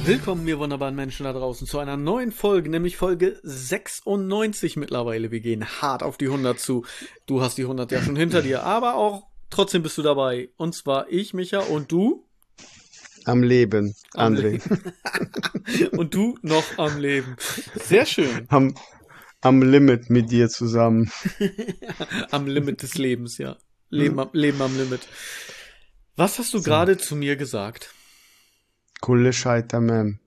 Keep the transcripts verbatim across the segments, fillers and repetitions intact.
Willkommen, ihr wunderbaren Menschen da draußen, zu einer neuen Folge, nämlich Folge sechsundneunzig mittlerweile. Wir gehen hart auf die hundert zu. Du hast die hundert ja schon hinter dir, aber auch trotzdem bist du dabei. Und zwar ich, Micha, und du? Am Leben, Am André. Leben. Und du noch am Leben. Sehr schön. Am, am Limit mit dir zusammen. Am Limit des Lebens, ja. Leben, am, Leben am Limit. Was hast du So. gerade zu mir gesagt? Coole Scheiterman.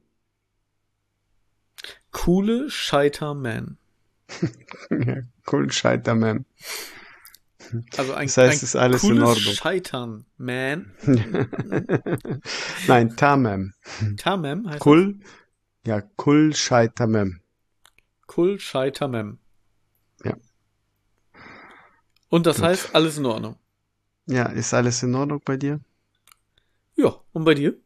Coole Scheiterman. Ja, cool Scheiterman. Also ein, Das heißt, ein es ist alles in cooles Ordnung. Scheitern, man. Nein, Tamam. Tamam heißt Cool. Ja, cool Scheiterman. das? Cool Scheitermem. Ja. Und das Gut. heißt, alles in Ordnung. Ja, ist alles in Ordnung bei dir? Ja, und bei dir?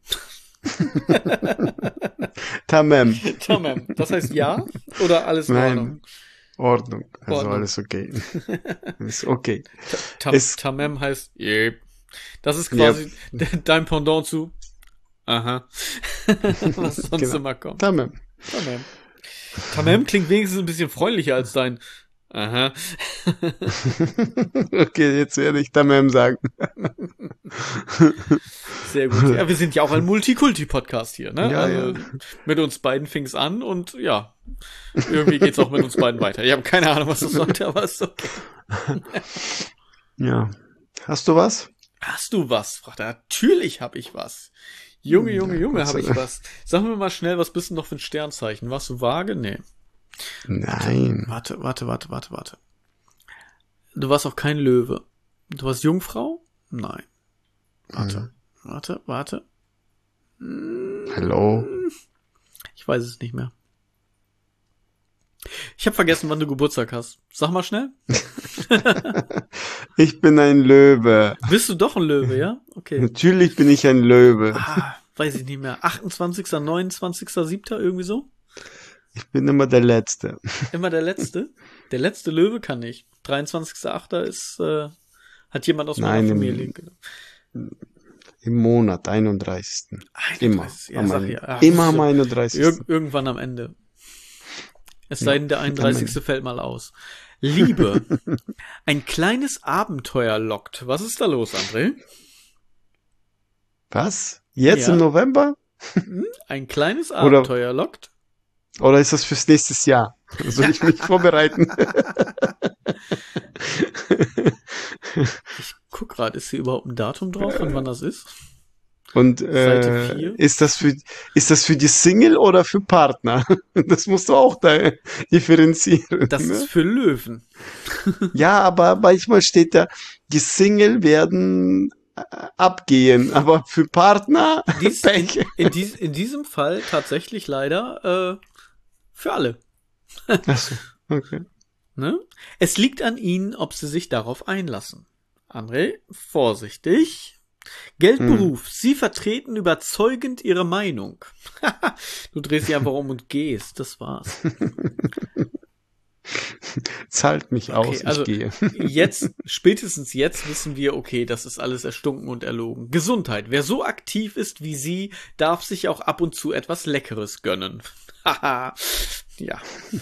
Tamam. Tamam. Das heißt ja oder alles in Ordnung? Nein, Ordnung. Also Ordnung. alles okay. Ist okay. Tam Es- Tamam heißt yep. Das ist quasi dein Pendant zu aha. Was sonst Genau. immer kommt. Tamam. Tamam. Tamam klingt wenigstens ein bisschen freundlicher als dein aha. Okay, jetzt werde ich Tamam sagen. Sehr gut. Ja, wir sind ja auch ein Multikulti-Podcast hier, ne? Ja, also ja. mit uns beiden fing es an und ja, irgendwie geht's auch mit uns beiden weiter. Ich habe keine Ahnung, was das sollte, aber ist okay. Ja. Hast du was? Hast du was? Fragt er. Natürlich habe ich was. Junge, Junge, Ja, Junge, Gott sei habe ich Dank. was. Sag mir mal schnell, was bist du noch für ein Sternzeichen? Warst du vage? Nee. Nein. Warte, warte, warte, warte, warte. Du warst auch kein Löwe. Du warst Jungfrau? Nein. Warte, warte, warte. Hallo? Ich weiß es nicht mehr. Ich habe vergessen, wann du Geburtstag hast. Sag mal schnell. Ich bin ein Löwe. Bist du doch ein Löwe, ja? Okay. Natürlich bin ich ein Löwe. Ah, weiß ich nicht mehr. achtundzwanzigster, neunundzwanzigster, siebter irgendwie so? Ich bin immer der Letzte. Immer der Letzte? Der letzte Löwe kann nicht. dreiundzwanzigster achter ist, äh, hat jemand aus meiner Nein, im- Familie genommen. Im Monat, einunddreißigsten Immer. einunddreißig, ja, Am sag ein- ja. Ach, immer so. am einunddreißigsten Ir irgendwann am Ende. Es Ja, sei denn, der einunddreißigste fällt mal aus. Liebe. Ein kleines Abenteuer lockt. Was ist da los, André? Was? Jetzt Ja. im November? Hm? Ein kleines Abenteuer lockt? Oder ist das fürs nächste Jahr? Soll ich mich vorbereiten? Ich guck gerade, ist hier überhaupt ein Datum drauf, von wann das ist? Und Seite äh, vier? ist das für ist das für die Single oder für Partner? Das musst du auch da differenzieren. Das ne? ist für Löwen. Ja, aber manchmal steht da, die Single werden äh, abgehen, aber für Partner Dies, Pech. in, in, dies, in diesem Fall tatsächlich leider äh, für alle. Ach so, okay. Ne? Es liegt an Ihnen, ob Sie sich darauf einlassen. André, vorsichtig. Geldberuf. Sie vertreten überzeugend Ihre Meinung. Du drehst dich einfach um und gehst. Das war's. Zahlt mich aus, ich also gehe. jetzt, spätestens jetzt wissen wir, okay, das ist alles erstunken und erlogen. Gesundheit. Wer so aktiv ist wie Sie, darf sich auch ab und zu etwas Leckeres gönnen. Haha. Ja.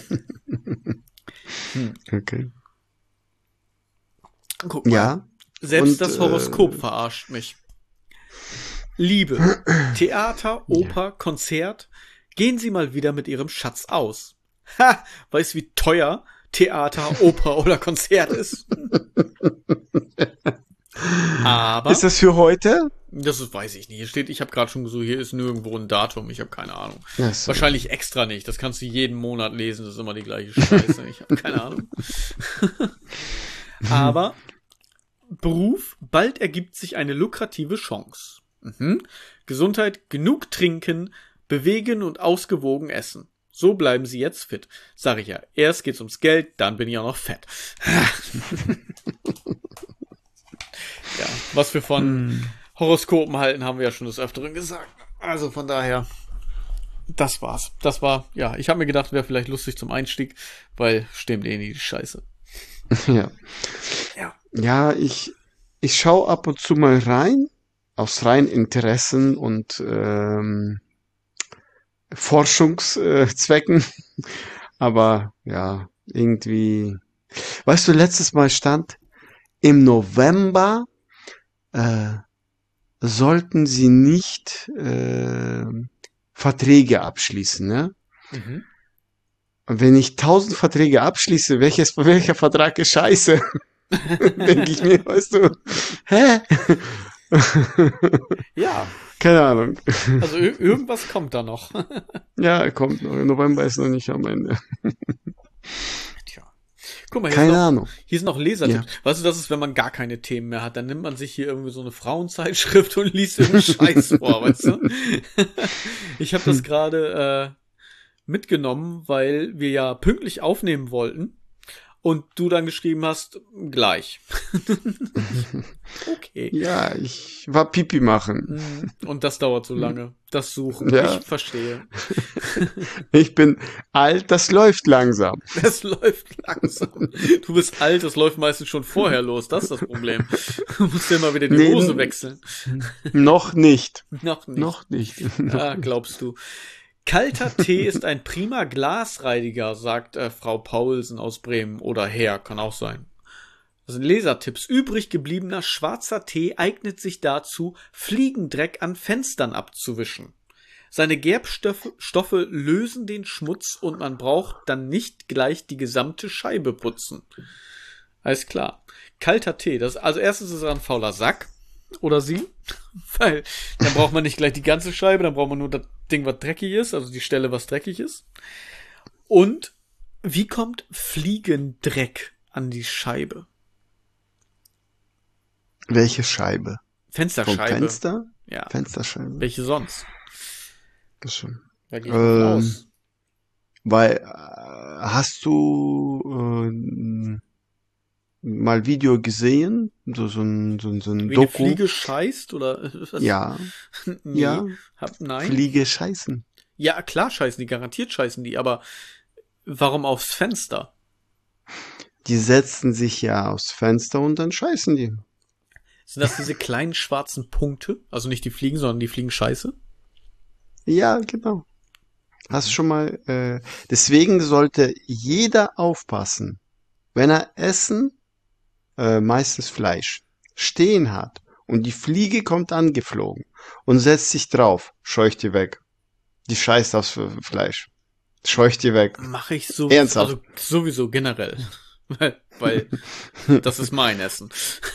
Hm. Okay. Guck mal. Ja. Selbst Und, das Horoskop äh, verarscht mich. Liebe, Theater, Oper, Konzert, gehen Sie mal wieder mit Ihrem Schatz aus. Ha, weißt wie teuer Theater, Oper oder Konzert ist? Aber Ist das für heute? das ist, weiß ich nicht. Hier steht, ich habe gerade schon gesagt, hier ist nirgendwo ein Datum. Ich habe keine Ahnung. Ach so. Wahrscheinlich extra nicht. Das kannst du jeden Monat lesen. Das ist immer die gleiche Scheiße. Ich habe keine Ahnung. Aber Beruf, bald ergibt sich eine lukrative Chance. Mhm. Gesundheit, genug trinken, bewegen und ausgewogen essen. So bleiben Sie jetzt fit. Sag ich ja, erst geht's ums Geld, dann bin ich auch noch fett. Ja, was wir von Horoskopen halten, haben wir ja schon des Öfteren gesagt. Also von daher, das war's. Das war, ja, ich habe mir gedacht, wäre vielleicht lustig zum Einstieg, weil stimmt eh nie die Scheiße. Ja. Ja. Ja, ich, ich schaue ab und zu mal rein, aus rein Interessen und ähm, Forschungszwecken. Aber ja, irgendwie. Weißt du, letztes Mal stand, im November äh, sollten sie nicht äh, Verträge abschließen, ne? Mhm. Und wenn ich tausend Verträge abschließe, welches, welcher Vertrag ist scheiße? Denke ich mir, weißt du, hä? Ja, Keine Ahnung. also ir- irgendwas kommt da noch. Ja, kommt noch. November ist noch nicht am Ende. Tja. Guck mal, hier ist Keine noch, Ahnung. hier ist noch Lesertipps. Weißt du, das ist, wenn man gar keine Themen mehr hat, dann nimmt man sich hier irgendwie so eine Frauenzeitschrift und liest irgendeinen Scheiß vor, weißt du? Ich habe das gerade äh, mitgenommen, weil wir ja pünktlich aufnehmen wollten und du dann geschrieben hast, gleich. Okay. Ja, ich war Pipi machen. Mm, Und das dauert so lange. Das Suchen. Ja. Ich verstehe. Ich bin alt, das läuft langsam. Es läuft langsam. Du bist alt, das läuft meistens schon vorher los. Das ist das Problem. Du musst ja mal wieder die Nee, Hose wechseln. Noch nicht. Noch nicht. Noch nicht. Ah, glaubst du. Kalter Tee ist ein prima Glasreiniger, sagt äh, Frau Paulsen aus Bremen. Oder Herr, kann auch sein. Das sind Lesertipps. Übrig gebliebener schwarzer Tee eignet sich dazu, Fliegendreck an Fenstern abzuwischen. Seine Gerbstoffe Stoffe lösen den Schmutz und man braucht dann nicht gleich die gesamte Scheibe putzen. Alles klar. Kalter Tee. Das, also erstens ist er ein fauler Sack. Oder sie. Weil dann braucht man nicht gleich die ganze Scheibe, dann braucht man nur das Ding, was dreckig ist, also die Stelle, was dreckig ist. Und wie kommt Fliegendreck an die Scheibe? Welche Scheibe? Vom Fensterscheibe. Fenster? Ja. Fensterscheibe. Welche sonst? Das schon. Da gehe ich davon Ähm, aus. Weil, äh, hast du äh, mal Video gesehen? So, so ein, so ein, so ein Wie eine Doku? Fliege scheißt oder was? Ja, Nee, ja. hab, nein. Fliege scheißen. Ja, klar scheißen die, garantiert scheißen die, aber warum aufs Fenster? Die setzen sich ja aufs Fenster und dann scheißen die. Sind das diese kleinen schwarzen Punkte? Also nicht die Fliegen, sondern die Fliegen scheiße? Ja, genau. Hast schon mal, äh, deswegen sollte jeder aufpassen, wenn er Essen, äh, meistens Fleisch, stehen hat und die Fliege kommt angeflogen und setzt sich drauf, scheucht die weg. Die scheißt aufs Fleisch. Scheucht die weg. Mache ich so, Ernsthaft? also sowieso generell. weil, weil das ist mein Essen.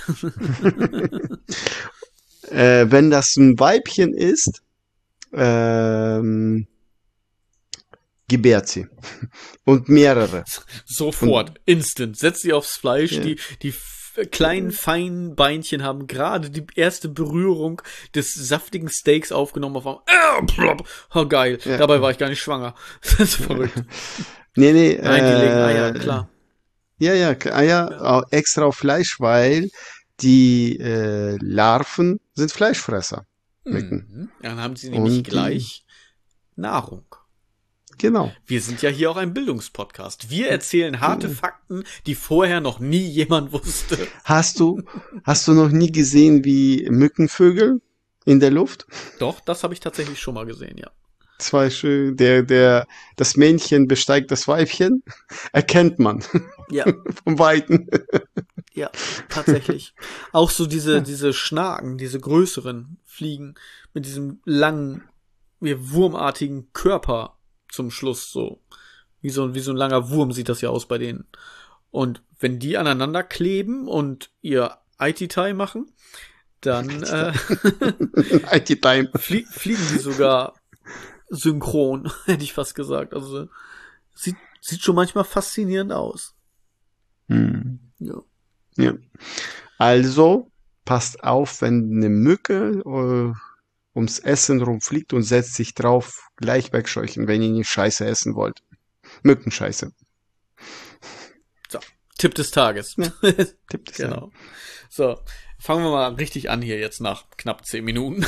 Äh, wenn das ein Weibchen ist, ähm, gebärt sie. Und mehrere. Sofort, instant. Setz sie aufs Fleisch. Ja. Die, die f- kleinen, feinen Beinchen haben gerade die erste Berührung des saftigen Steaks aufgenommen. Auf einmal, äh, plopp. Oh, geil. Ja. Dabei war ich gar nicht schwanger. Das ist verrückt. Nee, nee. Nein, die legen Eier, äh, klar. Ja, ja, Eier auch extra auf Fleisch, weil die äh, Larven sind Fleischfresser. Mücken. Mhm. Dann haben sie nämlich Und die- gleich Nahrung. Genau. Wir sind ja hier auch ein Bildungspodcast. Wir erzählen harte Fakten, die vorher noch nie jemand wusste. Hast du, hast du noch nie gesehen, wie Mückenvögel in der Luft? Doch, das habe ich tatsächlich schon mal gesehen, ja. Zwei schön, der, der, das Männchen besteigt das Weibchen, erkennt man Ja, vom Weiten. ja, tatsächlich. Auch so diese, diese Schnaken, diese größeren Fliegen mit diesem langen, wie wurmartigen Körper zum Schluss so. Wie so, wie so ein langer Wurm sieht das ja aus bei denen. Und wenn die aneinander kleben und ihr I T-Tie machen, dann äh, I T-Time. flie fliegen die sogar synchron, hätte ich fast gesagt. Also sieht, sieht schon manchmal faszinierend aus. Hm. Ja. Ja. Also, passt auf, wenn eine Mücke äh, ums Essen rumfliegt und setzt sich drauf, gleich wegscheuchen, wenn ihr nicht Scheiße essen wollt. Mückenscheiße. So, Tipp des Tages. Ja. Tipp des Genau. So, fangen wir mal richtig an hier jetzt nach knapp zehn Minuten.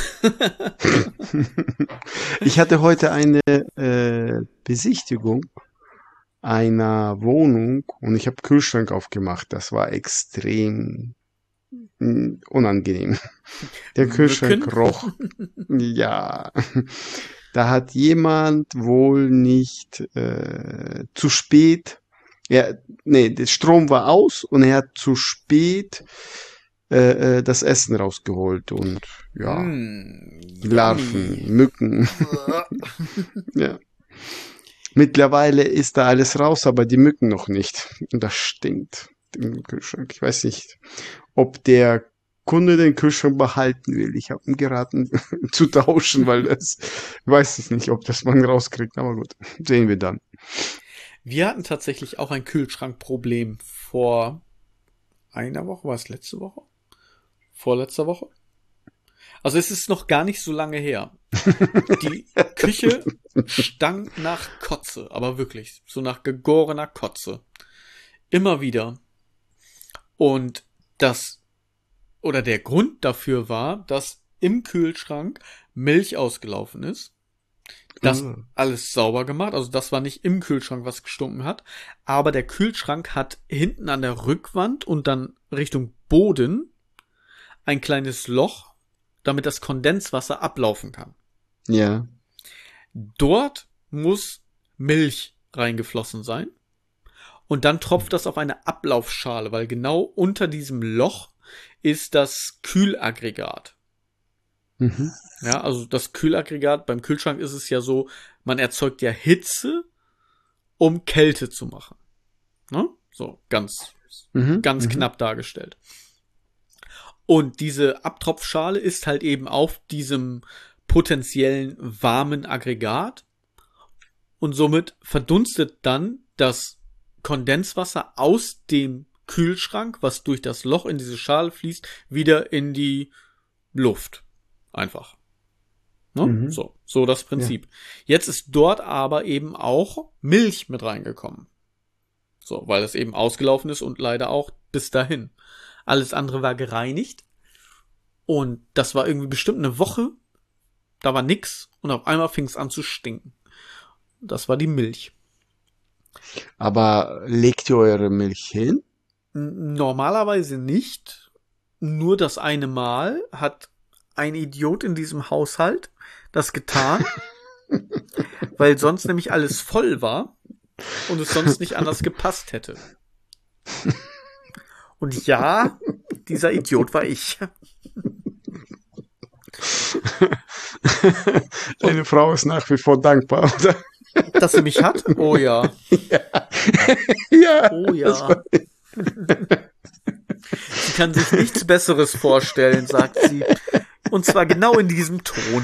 Ich hatte heute eine äh, Besichtigung einer Wohnung und ich habe Kühlschrank aufgemacht. Das war extrem mh, unangenehm. Der Kühlschrank Mücken? roch. Ja. Da hat jemand wohl nicht äh, zu spät, ja, nee, der Strom war aus und er hat zu spät äh, äh, das Essen rausgeholt und ja, Mm, Larven, yummy. Mücken, ja. Mittlerweile ist da alles raus, aber die Mücken noch nicht. Und das stinkt im Kühlschrank. Ich weiß nicht, ob der Kunde den Kühlschrank behalten will. Ich habe ihm geraten zu tauschen, weil das, ich weiß es nicht, ob das man rauskriegt. Aber gut, sehen wir dann. Wir hatten tatsächlich auch ein Kühlschrankproblem vor einer Woche. War es letzte Woche? Vorletzter Woche? Also es ist noch gar nicht so lange her. Die Küche stank nach Kotze, aber wirklich, so nach gegorener Kotze. Immer wieder. Und das, oder der Grund dafür war, dass im Kühlschrank Milch ausgelaufen ist. Das Mm. alles sauber gemacht, also das war nicht im Kühlschrank, was gestunken hat, aber der Kühlschrank hat hinten an der Rückwand und dann Richtung Boden ein kleines Loch, damit das Kondenswasser ablaufen kann. Ja. Dort muss Milch reingeflossen sein und dann tropft das auf eine Ablaufschale, weil genau unter diesem Loch ist das Kühlaggregat. Mhm. Ja, also das Kühlaggregat, beim Kühlschrank ist es ja so, man erzeugt ja Hitze, um Kälte zu machen. Ne? So, ganz, Mhm. ganz Mhm. knapp dargestellt. Und diese Abtropfschale ist halt eben auf diesem potenziellen warmen Aggregat und somit verdunstet dann das Kondenswasser aus dem Kühlschrank, was durch das Loch in diese Schale fließt, wieder in die Luft. Einfach. Ne? Mhm. So, so das Prinzip. Jetzt ist dort aber eben auch Milch mit reingekommen. So, weil es eben ausgelaufen ist und leider auch bis dahin. Alles andere war gereinigt. Und das war irgendwie bestimmt eine Woche. Da war nix. Und auf einmal fing es an zu stinken. Das war die Milch. Aber legt ihr eure Milch hin? N- Normalerweise nicht. Nur das eine Mal hat ein Idiot in diesem Haushalt das getan, weil sonst nämlich alles voll war und es sonst nicht anders gepasst hätte. Und ja, dieser Idiot war ich. Deine Frau ist nach wie vor dankbar, oder? Dass sie mich hat? Oh ja. Ja. Oh das ja. war- Sie kann sich nichts Besseres vorstellen, sagt sie. Und zwar genau in diesem Ton.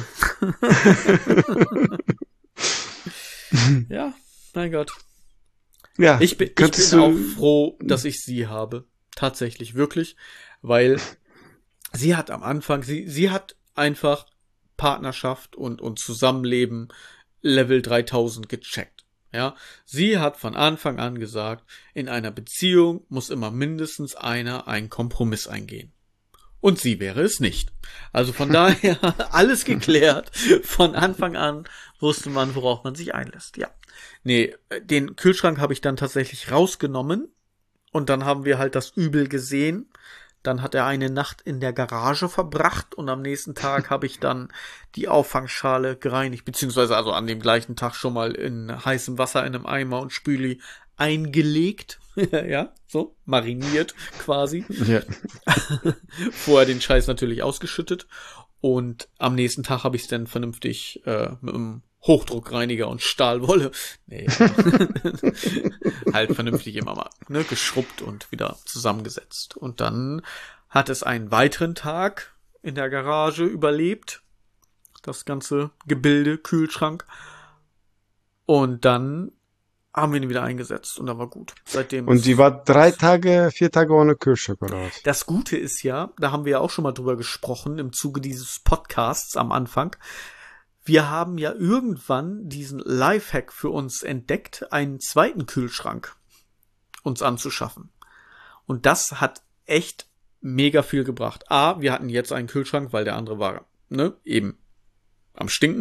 Ja, mein Gott. Ja, Ich bin, ich könntest bin du- auch froh, dass ich sie habe. Tatsächlich, wirklich. Weil sie hat am Anfang, sie, sie hat einfach Partnerschaft und, und Zusammenleben Level dreitausend gecheckt. Ja, sie hat von Anfang an gesagt, in einer Beziehung muss immer mindestens einer einen Kompromiss eingehen. Und sie wäre es nicht. Also von daher alles geklärt. Von Anfang an wusste man, worauf man sich einlässt. Ja. Nee, den Kühlschrank habe ich dann tatsächlich rausgenommen. Und dann haben wir halt das Übel gesehen. Dann hat er eine Nacht in der Garage verbracht und am nächsten Tag habe ich dann die Auffangschale gereinigt, beziehungsweise also an dem gleichen Tag schon mal in heißem Wasser in einem Eimer und Spüli eingelegt. Ja, so, mariniert quasi. Ja. Vorher den Scheiß natürlich ausgeschüttet. Und am nächsten Tag habe ich es dann vernünftig äh, mit einem Hochdruckreiniger und Stahlwolle, nee, halt vernünftig immer mal, ne, geschrubbt und wieder zusammengesetzt. Und dann hat es einen weiteren Tag in der Garage überlebt. Das ganze Gebilde, Kühlschrank. Und dann haben wir ihn wieder eingesetzt und dann war gut. Seitdem Und ist- sie war drei Tage, vier Tage ohne Kühlschrank, oder was? Das Gute ist ja, da haben wir ja auch schon mal drüber gesprochen im Zuge dieses Podcasts am Anfang. Wir haben ja irgendwann diesen Lifehack für uns entdeckt, einen zweiten Kühlschrank uns anzuschaffen. Und das hat echt mega viel gebracht. A, wir hatten jetzt einen Kühlschrank, weil der andere war, ne, eben am Stinken.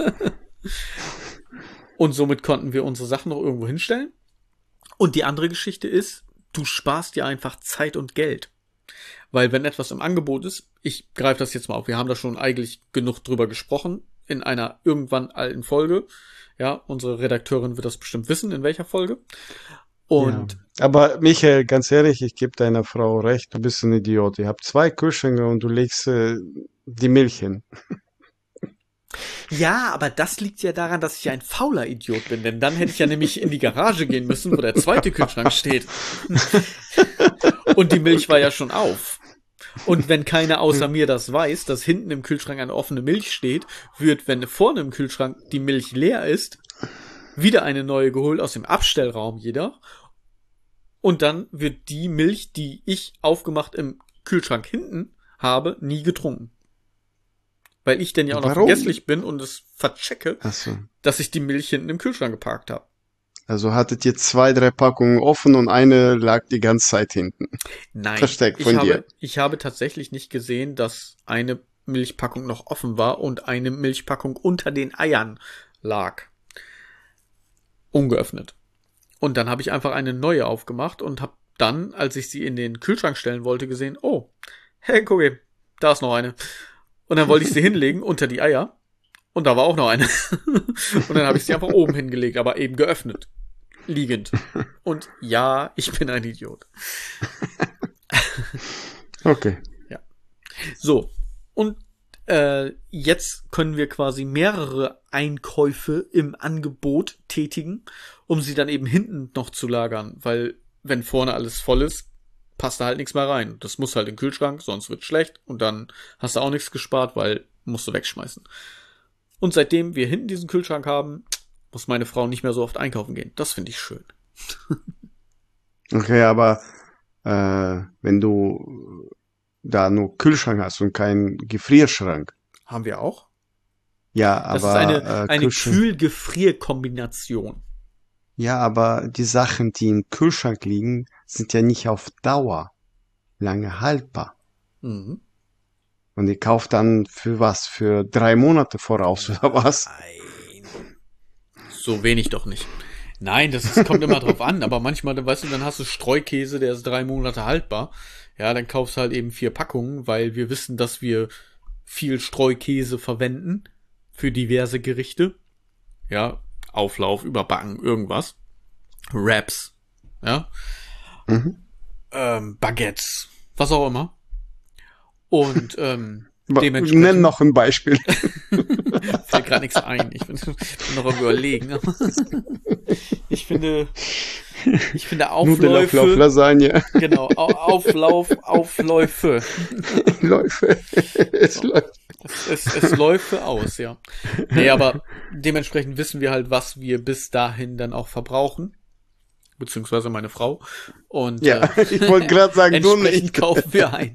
Und somit konnten wir unsere Sachen noch irgendwo hinstellen. Und die andere Geschichte ist, du sparst dir einfach Zeit und Geld. Weil wenn etwas im Angebot ist, ich greife das jetzt mal auf, wir haben da schon eigentlich genug drüber gesprochen in einer irgendwann alten Folge. Ja, unsere Redakteurin wird das bestimmt wissen, in welcher Folge. Und ja. Aber Michael, ganz ehrlich, ich gebe deiner Frau recht, du bist ein Idiot. Ihr habt zwei Kühlschränke und du legst äh, die Milch hin. ja, aber das liegt ja daran, dass ich ein fauler Idiot bin, denn dann hätte ich ja nämlich in die Garage gehen müssen, wo der zweite Kühlschrank steht. Und die Milch war ja schon auf. Und wenn keiner außer mir das weiß, dass hinten im Kühlschrank eine offene Milch steht, wird, wenn vorne im Kühlschrank die Milch leer ist, wieder eine neue geholt aus dem Abstellraum jeder. Und dann wird die Milch, die ich aufgemacht im Kühlschrank hinten habe, nie getrunken. Weil ich denn ja auch noch Warum? vergesslich bin und es verchecke, Ach so. dass ich die Milch hinten im Kühlschrank geparkt habe. Also hattet ihr zwei, drei Packungen offen und eine lag die ganze Zeit hinten. Nein, Versteckt von ich dir. habe, ich habe tatsächlich nicht gesehen, dass eine Milchpackung noch offen war und eine Milchpackung unter den Eiern lag. Ungeöffnet. Und dann habe ich einfach eine neue aufgemacht und habe dann, als ich sie in den Kühlschrank stellen wollte, gesehen, oh, hey, guck mal, da ist noch eine. Und dann wollte ich sie hinlegen unter die Eier und da war auch noch eine. Und dann habe ich sie einfach oben hingelegt, aber eben geöffnet. Liegend. Und ja, ich bin ein Idiot. Okay. Ja. So. Und äh, jetzt können wir quasi mehrere Einkäufe im Angebot tätigen, um sie dann eben hinten noch zu lagern. Weil, wenn vorne alles voll ist, passt da halt nichts mehr rein. Das muss halt in den Kühlschrank, sonst wird schlecht. Und dann hast du auch nichts gespart, weil musst du wegschmeißen. Und seitdem wir hinten diesen Kühlschrank haben, muss meine Frau nicht mehr so oft einkaufen gehen. Das finde ich schön. Okay, aber äh, wenn du da nur Kühlschrank hast und keinen Gefrierschrank. Haben wir auch? Ja, aber das ist eine, äh, eine Kühlschrank- Kühl-Gefrier-Kombination. Ja, aber die Sachen, die im Kühlschrank liegen, sind ja nicht auf Dauer lange haltbar. Mhm. Und ihr kauft dann für was? Für drei Monate voraus oder was? Nein. So wenig doch nicht. Nein, das ist, kommt immer drauf an, aber manchmal, weißt du, dann hast du Streukäse, der ist drei Monate haltbar. Ja, dann kaufst du halt eben vier Packungen, weil wir wissen, dass wir viel Streukäse verwenden für diverse Gerichte. Ja, Auflauf, Überbacken, irgendwas. Wraps, ja. Mhm. Ähm, Baguettes, was auch immer. Und ähm, Aber dementsprechend nenn noch ein Beispiel. fällt gerade nichts ein. Ich bin, bin noch am Überlegen. Aber ich finde, ich finde Aufläufe. Nudelauflauf, Lasagne. Genau, Au- Auflauf, Aufläufe. Läufe. Es So. läuft. Es, es, es läufe aus, ja. Nee, aber dementsprechend wissen wir halt, was wir bis dahin dann auch verbrauchen. Beziehungsweise meine Frau. Und Ja, äh, ich wollte gerade sagen, du entsprechend nicht. kaufen wir ein.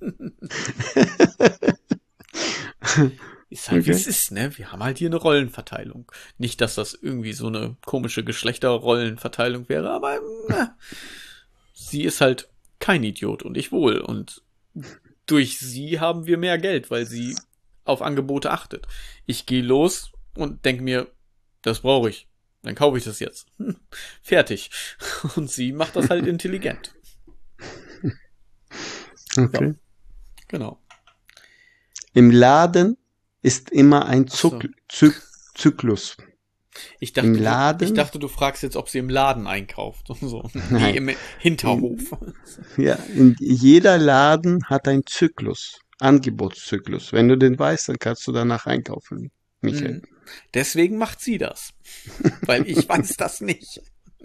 Ist halt, wie Okay. es ist, ne? Wir haben halt hier eine Rollenverteilung. Nicht, dass das irgendwie so eine komische Geschlechterrollenverteilung wäre, aber na, sie ist halt kein Idiot und ich wohl. Und durch sie haben wir mehr Geld, weil sie auf Angebote achtet. Ich gehe los und denke mir, das brauche ich. Dann kaufe ich das jetzt. Hm, fertig. Und sie macht das halt intelligent. Okay. Genau. Im Laden ist immer ein Ach so. Zuck, Zyk, Zyklus. Ich dachte, Im du- Laden? ich dachte, du fragst jetzt, ob sie im Laden einkauft. So. Nein. Wie im Hinterhof. Ja, in jeder Laden hat ein Zyklus, Angebotszyklus. Wenn du den weißt, dann kannst du danach einkaufen, Michael. Mhm. Deswegen macht sie das. Weil ich weiß das nicht.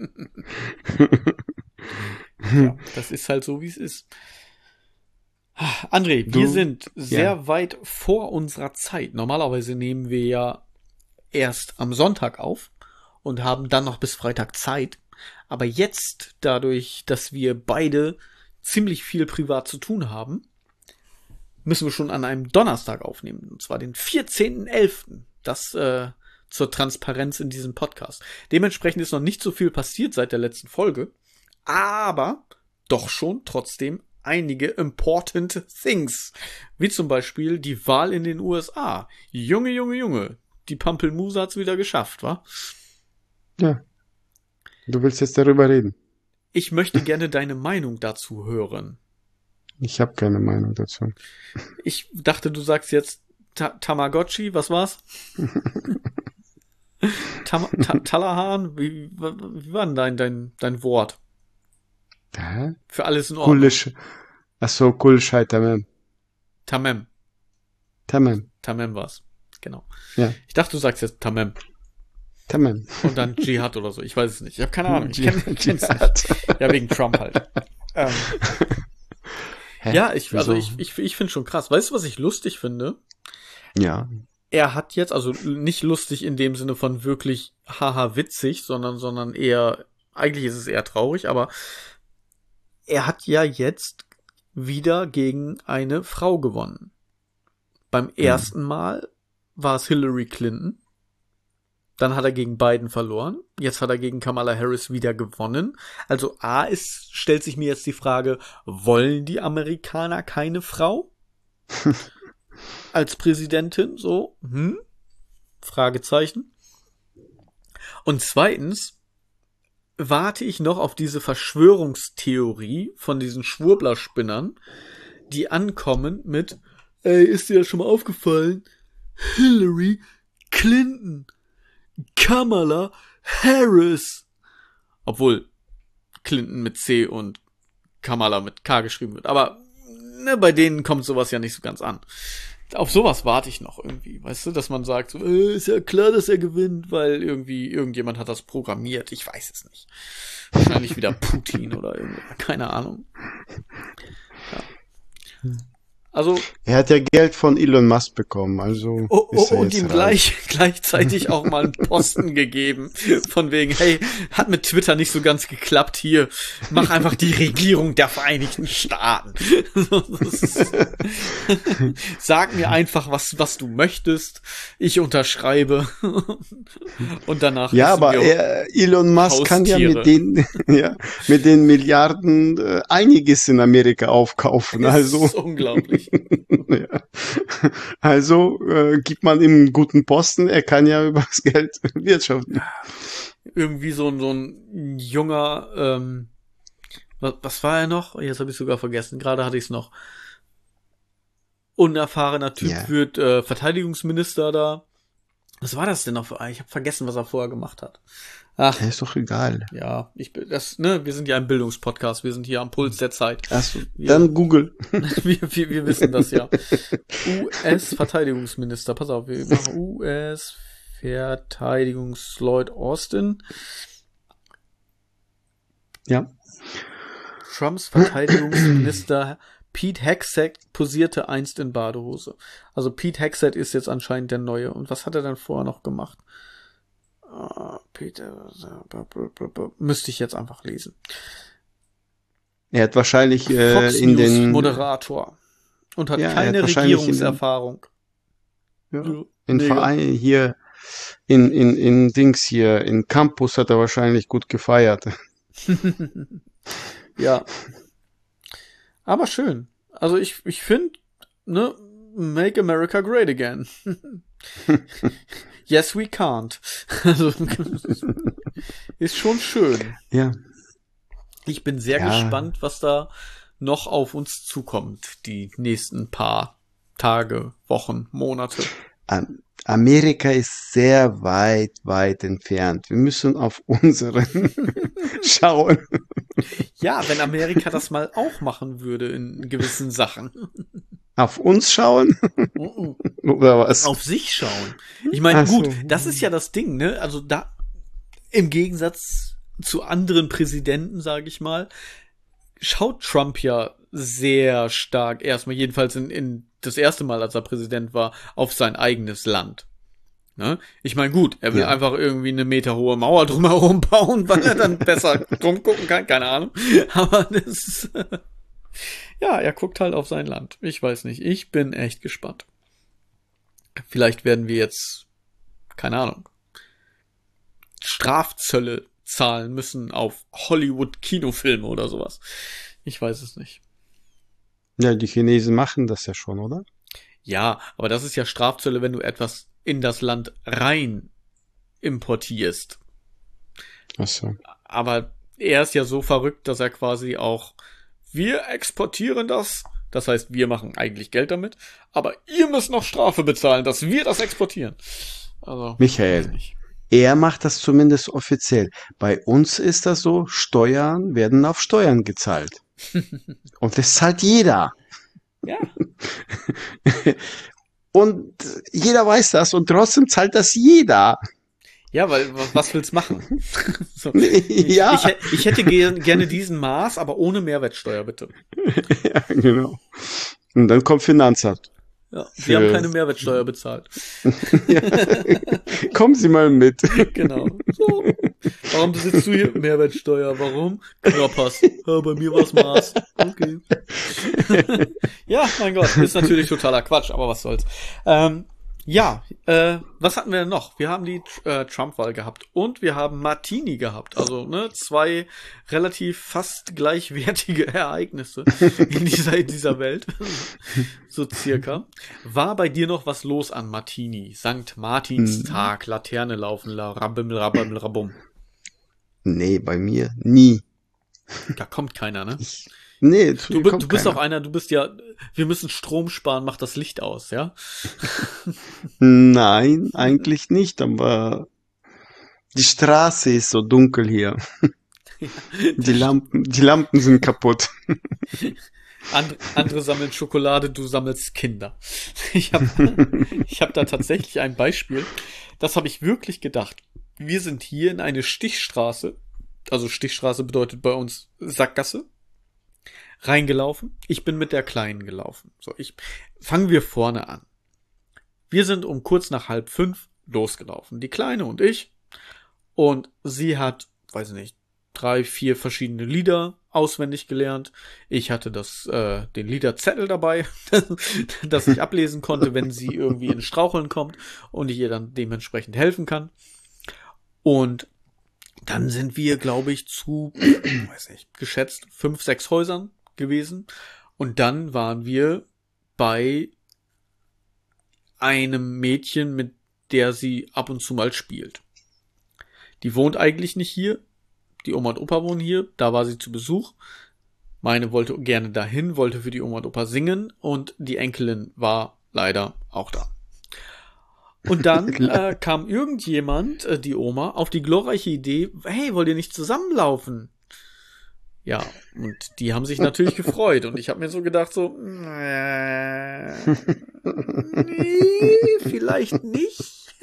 Ja, das ist halt so, wie es ist. André, wir Du- sind sehr ja. weit vor unserer Zeit. Normalerweise nehmen wir ja erst am Sonntag auf und haben dann noch bis Freitag Zeit. Aber jetzt, dadurch, dass wir beide ziemlich viel privat zu tun haben, müssen wir schon an einem Donnerstag aufnehmen. Und zwar den vierzehnten elften Das äh, zur Transparenz in diesem Podcast. Dementsprechend ist noch nicht so viel passiert seit der letzten Folge. Aber doch schon trotzdem einige important things. Wie zum Beispiel die Wahl in den U S A. Junge, Junge, Junge. Die Pampelmuse hat's wieder geschafft, wa? Ja. Du willst jetzt darüber reden. Ich möchte gerne deine Meinung dazu hören. Ich habe keine Meinung dazu. Ich dachte, du sagst jetzt, Ta- Tamagotchi, was war's? Tam- Ta- Talahan, wie, wie war denn dein, dein, dein Wort? Hä? Für alles in Ordnung. Kullisch. Achso, Kulschei, tamam. Tamem. Tamam. Tamem war's. Genau. Ja. Ich dachte, du sagst jetzt Tamem. Tamam. Und dann Dschihad oder so. Ich weiß es nicht. Ich habe keine Ahnung. Ich Dschihad. kenn, kenn's nicht. Ja, wegen Trump halt. ähm, Hä? ja, ich, also Wieso? ich, ich, ich finde schon krass. Weißt du, was ich lustig finde? Ja. Er hat jetzt, also nicht lustig in dem Sinne von wirklich haha witzig, sondern, sondern eher, eigentlich ist es eher traurig, aber er hat ja jetzt wieder gegen eine Frau gewonnen. Beim ersten Mal war es Hillary Clinton. Dann hat er gegen Biden verloren. Jetzt hat er gegen Kamala Harris wieder gewonnen. Also A, ist, stellt sich mir jetzt die Frage, wollen die Amerikaner keine Frau als Präsidentin? So, hm? Fragezeichen. Und zweitens warte ich noch auf diese Verschwörungstheorie von diesen Schwurblerspinnern, die ankommen mit, ey, ist dir das schon mal aufgefallen? Hillary Clinton, Kamala Harris. Obwohl Clinton mit C und Kamala mit K geschrieben wird. Aber ne, bei denen kommt sowas ja nicht so ganz an. Auf sowas warte ich noch irgendwie, weißt du, dass man sagt, so, äh, ist ja klar, dass er gewinnt, weil irgendwie irgendjemand hat das programmiert. Ich weiß es nicht. Wahrscheinlich wieder Putin oder irgendwas, keine Ahnung. Ja. Also Er hat ja Geld von Elon Musk bekommen, also oh, oh, ist er und jetzt ihm reich. gleich gleichzeitig auch mal einen Posten gegeben, von wegen, hey, hat mit Twitter nicht so ganz geklappt, hier, mach einfach die Regierung der Vereinigten Staaten. Das ist, sag mir einfach, was was du möchtest, ich unterschreibe und danach Ja, essen aber wir er, Elon Musk kann ja Haustiere. mit den, ja, mit den Milliarden äh, einiges in Amerika aufkaufen. Das Also, ist unglaublich. ja. Also äh, gibt man ihm einen guten Posten, er kann ja über das Geld wirtschaften. Irgendwie so ein so ein junger, ähm, was, was war er noch? Jetzt habe ich sogar vergessen. Gerade hatte ich es noch. Unerfahrener Typ Ja. wird äh, Verteidigungsminister da. Was war das denn noch? für- Ich habe vergessen, was er vorher gemacht hat. Ach, Ja, ist doch egal. ja, ich bin das, ne, wir sind ja ein Bildungspodcast, wir sind hier am Puls der Zeit. Also, Ja. dann Google. wir, wir, wir wissen das ja. U S-Verteidigungsminister, pass auf, wir machen U S-Verteidigungs Lloyd Austin. Ja. Trumps Verteidigungsminister Pete Hegseth posierte einst in Badehose. Also Pete Hegseth ist jetzt anscheinend der Neue. Und was hat er dann vorher noch gemacht? Uh, Peter, müsste ich jetzt einfach lesen. Er hat wahrscheinlich äh, Fox in News den Moderator. Und hat Ja, er keine hat wahrscheinlich in den- Regierungserfahrung. ja, Ja, in mega. Verein hier in in in Dings hier in Campus hat er wahrscheinlich gut gefeiert. Ja. Aber schön. Also ich, ich finde, ne, Make America Great Again. Yes, we can't. Also, ist schon schön. Ja. Ich bin sehr Ja. gespannt, was da noch auf uns zukommt, die nächsten paar Tage, Wochen, Monate. Am- Amerika ist sehr weit, weit entfernt. Wir müssen auf unseren schauen. Ja, wenn Amerika das mal auch machen würde in gewissen Sachen. Auf uns schauen? Mhm. Oder was? Auf sich schauen. Ich meine, Ach so. gut, das ist ja das Ding, ne? Also da, im Gegensatz zu anderen Präsidenten, sage ich mal, schaut Trump ja sehr stark erstmal, jedenfalls in, in das erste Mal, als er Präsident war, auf sein eigenes Land. Ne? Ich meine, gut, er will Ja. einfach irgendwie eine Meter hohe Mauer drumherum bauen, weil er dann besser drum gucken kann, keine Ahnung. Aber das ja, er guckt halt auf sein Land. Ich weiß nicht, ich bin echt gespannt. Vielleicht werden wir jetzt, keine Ahnung, Strafzölle zahlen müssen auf Hollywood-Kinofilme oder sowas. Ich weiß es nicht. Ja, die Chinesen machen das ja schon, oder? Ja, aber das ist ja Strafzölle, wenn du etwas in das Land rein importierst. Ach so. Aber er ist ja so verrückt, dass er quasi auch, wir exportieren das Das heißt, wir machen eigentlich Geld damit, aber ihr müsst noch Strafe bezahlen, dass wir das exportieren. Also, Michael, er macht das zumindest offiziell. Bei uns ist das so, Steuern werden auf Steuern gezahlt. Und das zahlt jeder. Ja. Und jeder weiß das und trotzdem zahlt das jeder. Ja, weil was willst machen? So, ich, ja. ich, ich hätte gerne diesen Maß, aber ohne Mehrwertsteuer, bitte. Ja, genau. Und dann kommt Finanzamt. Ja, Sie haben keine Mehrwertsteuer bezahlt. Ja. Kommen Sie mal mit. Genau. So. Warum sitzt du hier? Mehrwertsteuer. Warum? Knoppers. Ja, bei mir war's Maß. Okay. Ja, mein Gott, ist natürlich totaler Quatsch, aber was soll's. Ähm, ja, äh, was hatten wir denn noch? Wir haben die äh, Trump-Wahl gehabt und wir haben Martini gehabt. Also, ne, zwei relativ fast gleichwertige Ereignisse in dieser, in dieser Welt. So circa. War bei dir noch was los an Martini? Sankt Martinstag, Laterne laufen, la, rabimmel, rabimmel, rabum. Nee, bei mir nie. Da kommt keiner, ne? Ich, nee, du, du bist auch einer, du bist ja, wir müssen Strom sparen, mach das Licht aus, ja? Nein, eigentlich nicht, aber die Straße ist so dunkel hier. Ja, die Lampen, die Lampen sind kaputt. And, andere sammeln Schokolade, du sammelst Kinder. Ich habe ich hab da tatsächlich ein Beispiel, das habe ich wirklich gedacht. Wir sind hier in eine Stichstraße, also Stichstraße bedeutet bei uns Sackgasse, reingelaufen. Ich bin mit der Kleinen gelaufen. So, ich fangen wir vorne an. Wir sind um kurz nach halb fünf losgelaufen. Die Kleine und ich. Und sie hat, weiß ich nicht, drei, vier verschiedene Lieder auswendig gelernt. Ich hatte das, äh, den Liederzettel dabei, dass ich ablesen konnte, wenn sie irgendwie in Straucheln kommt und ich ihr dann dementsprechend helfen kann. Und dann sind wir, glaube ich, zu, weiß nicht, geschätzt fünf, sechs Häusern gewesen. Und dann waren wir bei einem Mädchen, mit der sie ab und zu mal spielt. Die wohnt eigentlich nicht hier. Die Oma und Opa wohnen hier. Da war sie zu Besuch. Meine wollte gerne dahin, wollte für die Oma und Opa singen. Und die Enkelin war leider auch da. Und dann äh, kam irgendjemand, äh, die Oma, auf die glorreiche Idee, hey, wollt ihr nicht zusammenlaufen? Ja, und die haben sich natürlich gefreut. Und ich habe mir so gedacht, so, äh, nee, vielleicht nicht.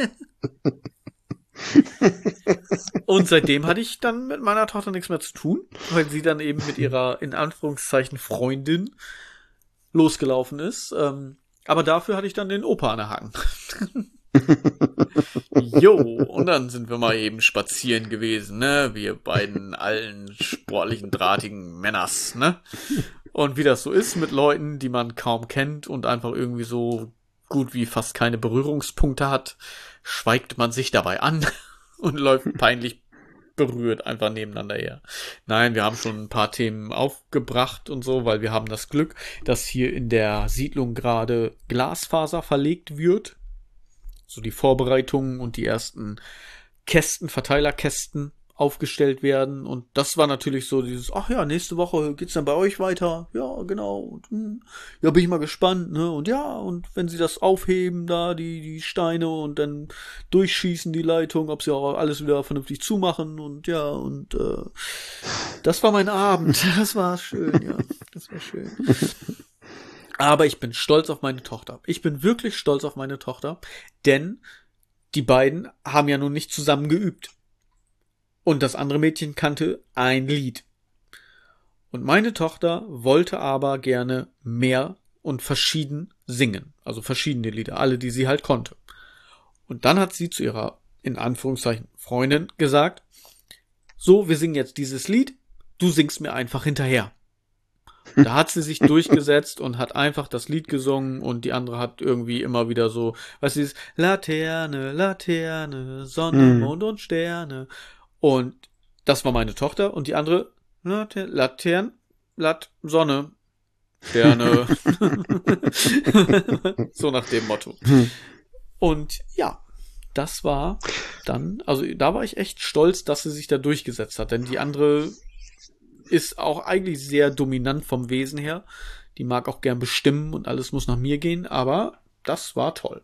Und seitdem hatte ich dann mit meiner Tochter nichts mehr zu tun, weil sie dann eben mit ihrer, in Anführungszeichen, Freundin losgelaufen ist. Ähm, aber dafür hatte ich dann den Opa an der Haken. Jo, und dann sind wir mal eben spazieren gewesen, ne? Wir beiden allen sportlichen, drahtigen Männers, ne? Und wie das so ist mit Leuten, die man kaum kennt und einfach irgendwie so gut wie fast keine Berührungspunkte hat, schweigt man sich dabei an und läuft peinlich berührt einfach nebeneinander her. Nein, wir haben schon ein paar Themen aufgebracht und so, weil wir haben das Glück, dass hier in der Siedlung gerade Glasfaser verlegt wird. So die Vorbereitungen und die ersten Kästen, Verteilerkästen aufgestellt werden. Und das war natürlich so dieses, ach ja, nächste Woche geht's dann bei euch weiter. Ja, genau. Und, hm, ja, bin ich mal gespannt, ne? Und ja, und wenn sie das aufheben, da, die, die Steine und dann durchschießen die Leitung, ob sie auch alles wieder vernünftig zumachen und ja, und äh, das war mein Abend. Das war schön, ja. Das war schön. Aber ich bin stolz auf meine Tochter. Ich bin wirklich stolz auf meine Tochter, denn die beiden haben ja nun nicht zusammen geübt. Und das andere Mädchen kannte ein Lied. Und meine Tochter wollte aber gerne mehr und verschieden singen. Also verschiedene Lieder, alle, die sie halt konnte. Und dann hat sie zu ihrer, in Anführungszeichen, Freundin gesagt, so, wir singen jetzt dieses Lied, du singst mir einfach hinterher. Da hat sie sich durchgesetzt und hat einfach das Lied gesungen und die andere hat irgendwie immer wieder so, was ist, Laterne, Laterne, Sonne, Mhm. Mond und Sterne. Und das war meine Tochter und die andere, Laterne, Laterne, Lat, Sonne, Sterne. So nach dem Motto. Hm. Und ja, das war dann, also da war ich echt stolz, dass sie sich da durchgesetzt hat, denn die andere ist auch eigentlich sehr dominant vom Wesen her. Die mag auch gern bestimmen und alles muss nach mir gehen, aber das war toll.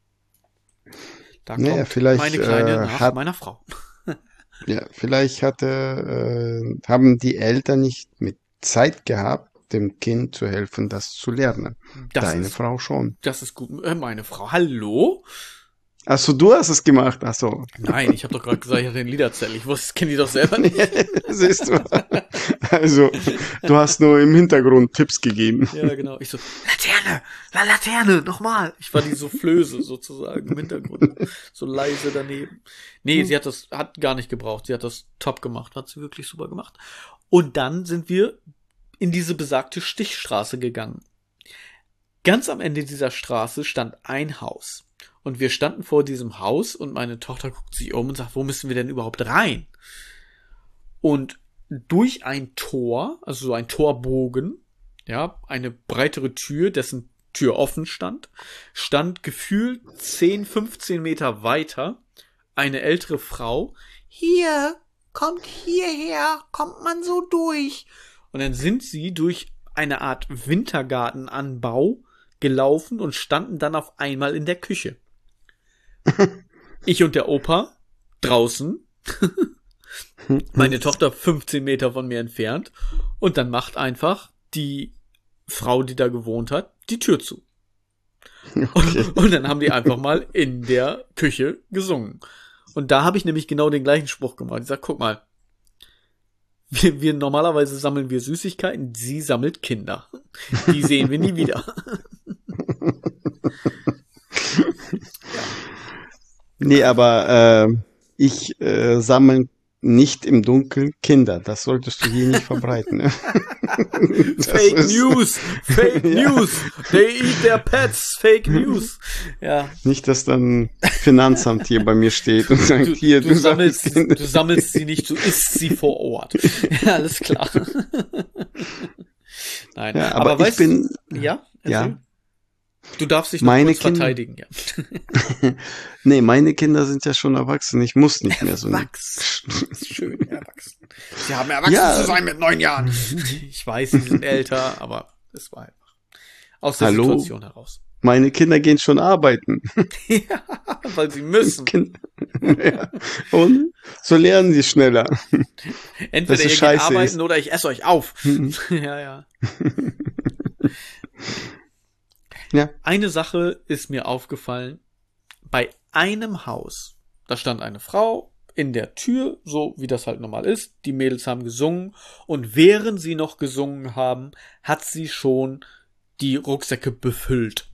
Da Naja, kommt vielleicht, meine Kleine äh, nach hat- meiner Frau. Ja, vielleicht hatte, äh, haben die Eltern nicht mit Zeit gehabt, dem Kind zu helfen, das zu lernen. Das Deine ist, Frau schon. das ist gut. Äh, meine Frau, hallo? Achso, du hast es gemacht. Achso. Nein, ich habe doch gerade gesagt, ich hatte den Liederzettel. Ich wusste, das kenne ich doch selber nicht. Siehst du. Also, du hast nur im Hintergrund Tipps gegeben. Ja, genau. Ich so, Laterne, la Laterne, nochmal. Ich war die Soufflöse sozusagen im Hintergrund. So leise daneben. Nee, sie hat das, hat gar nicht gebraucht. Sie hat das top gemacht. Hat sie wirklich super gemacht. Und dann sind wir in diese besagte Stichstraße gegangen. Ganz am Ende dieser Straße stand ein Haus. Und wir standen vor diesem Haus und meine Tochter guckt sich um und sagt, wo müssen wir denn überhaupt rein? Und durch ein Tor, also so ein Torbogen, ja, eine breitere Tür, dessen Tür offen stand, stand gefühlt zehn, fünfzehn Meter weiter eine ältere Frau. Hier, kommt hierher, kommt man so durch. Und dann sind sie durch eine Art Wintergartenanbau gelaufen und standen dann auf einmal in der Küche. Ich und der Opa draußen, meine Tochter fünfzehn Meter von mir entfernt, und dann macht einfach die Frau, die da gewohnt hat, die Tür zu. Okay. Und, und dann haben die einfach mal in der Küche gesungen. Und da habe ich nämlich genau den gleichen Spruch gemacht. Ich sag, guck mal, wir, wir normalerweise sammeln wir Süßigkeiten, sie sammelt Kinder. Die sehen wir nie wieder. Nee, aber äh, ich äh, sammle nicht im Dunkeln Kinder. Das solltest du hier nicht verbreiten. Ne? Fake ist- News! Fake Ja. News! They eat their pets! Fake News! Ja. Nicht, dass dann Finanzamt hier bei mir steht und sagt, Du, hier, du, du sammelst, sammelst Kinder. du sammelst sie nicht, du isst sie vor Ort. Ja, alles klar. Nein, Ja, aber, aber, ich weißt bin, ja, ja. erzähl. Du darfst dich noch Meine kurz Kinder- verteidigen, ja. nee, meine Kinder sind ja schon erwachsen. Ich muss nicht mehr so. Erwachsen. Ist schön, erwachsen. Sie haben erwachsen Ja. zu sein mit neun Jahren. Ich weiß, sie sind älter, aber es war einfach aus der Hallo? Situation heraus. Meine Kinder gehen schon arbeiten. Ja, weil sie müssen. Kind- ja. Und so lernen sie schneller. Entweder das ist ihr geht scheiße arbeiten ist. oder ich esse euch auf. Ja, ja. Ja. Eine Sache ist mir aufgefallen. Bei einem Haus, da stand eine Frau in der Tür, so wie das halt normal ist. Die Mädels haben gesungen und während sie noch gesungen haben, hat sie schon die Rucksäcke befüllt.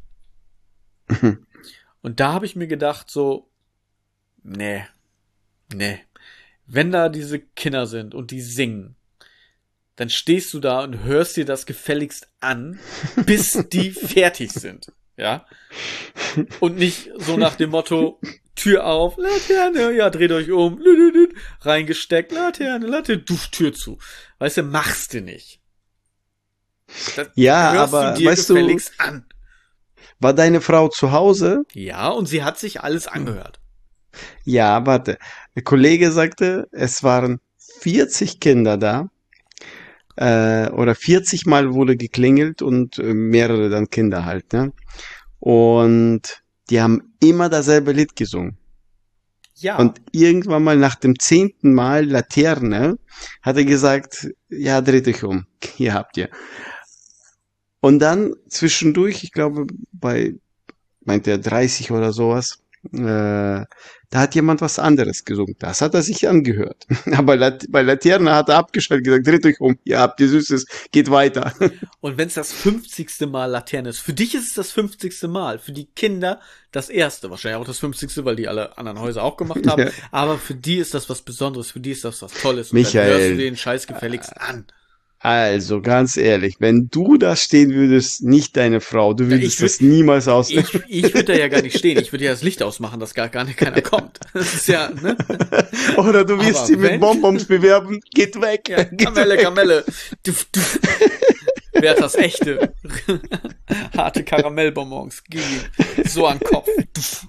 Und da habe ich mir gedacht so, nee, nee. Wenn da diese Kinder sind und die singen, dann stehst du da und hörst dir das gefälligst an, bis die fertig sind, ja? Und nicht so nach dem Motto, Tür auf, Laterne, ja, dreht euch um, lüdüdüd, reingesteckt, Laterne, Laterne, du, Tür zu. Weißt du, machst du nicht. Das Ja, hörst aber du dir weißt du, gefälligst an. war deine Frau zu Hause? Ja, und sie hat sich alles angehört. Ja, warte. Der Kollege sagte, es waren vierzig Kinder da. Äh, oder vierzig Mal wurde geklingelt und äh, mehrere dann Kinder halt, ne? Und die haben immer dasselbe Lied gesungen. Ja. Und irgendwann mal nach dem zehnten Mal Laterne hat er gesagt, ja, dreht euch um. Hier habt ihr. Und dann zwischendurch, ich glaube, bei, meint er dreißig oder sowas, äh, da hat jemand was anderes gesungen. Das hat er sich angehört. Aber Lat bei Laterne hat er abgeschaltet, gesagt, dreht euch um. Ihr habt ihr Süßes, geht weiter. Und wenn es das fünfzigste Mal Laterne ist, für dich ist es das fünfzigste Mal, für die Kinder das erste, wahrscheinlich auch das fünfzigste, weil die alle anderen Häuser auch gemacht haben, Ja. aber für die ist das was Besonderes, für die ist das was Tolles. Und Michael. dann hörst du den Scheiß gefälligst an. Also, ganz ehrlich, wenn du da stehen würdest, nicht deine Frau, du würdest ich würd- das niemals aus... Ich, ich würde da ja gar nicht stehen, ich würde ja das Licht ausmachen, dass gar, gar nicht keiner kommt. Das ist ja, ne? Oder du wirst Aber sie mit wenn- Bonbons bewerben, geht weg. Ja, geht Kamelle, weg. Kamelle. Duf, duf. Wer hat das echte? Harte Karamellbonbons. Gib ihm so an den Kopf. Duf.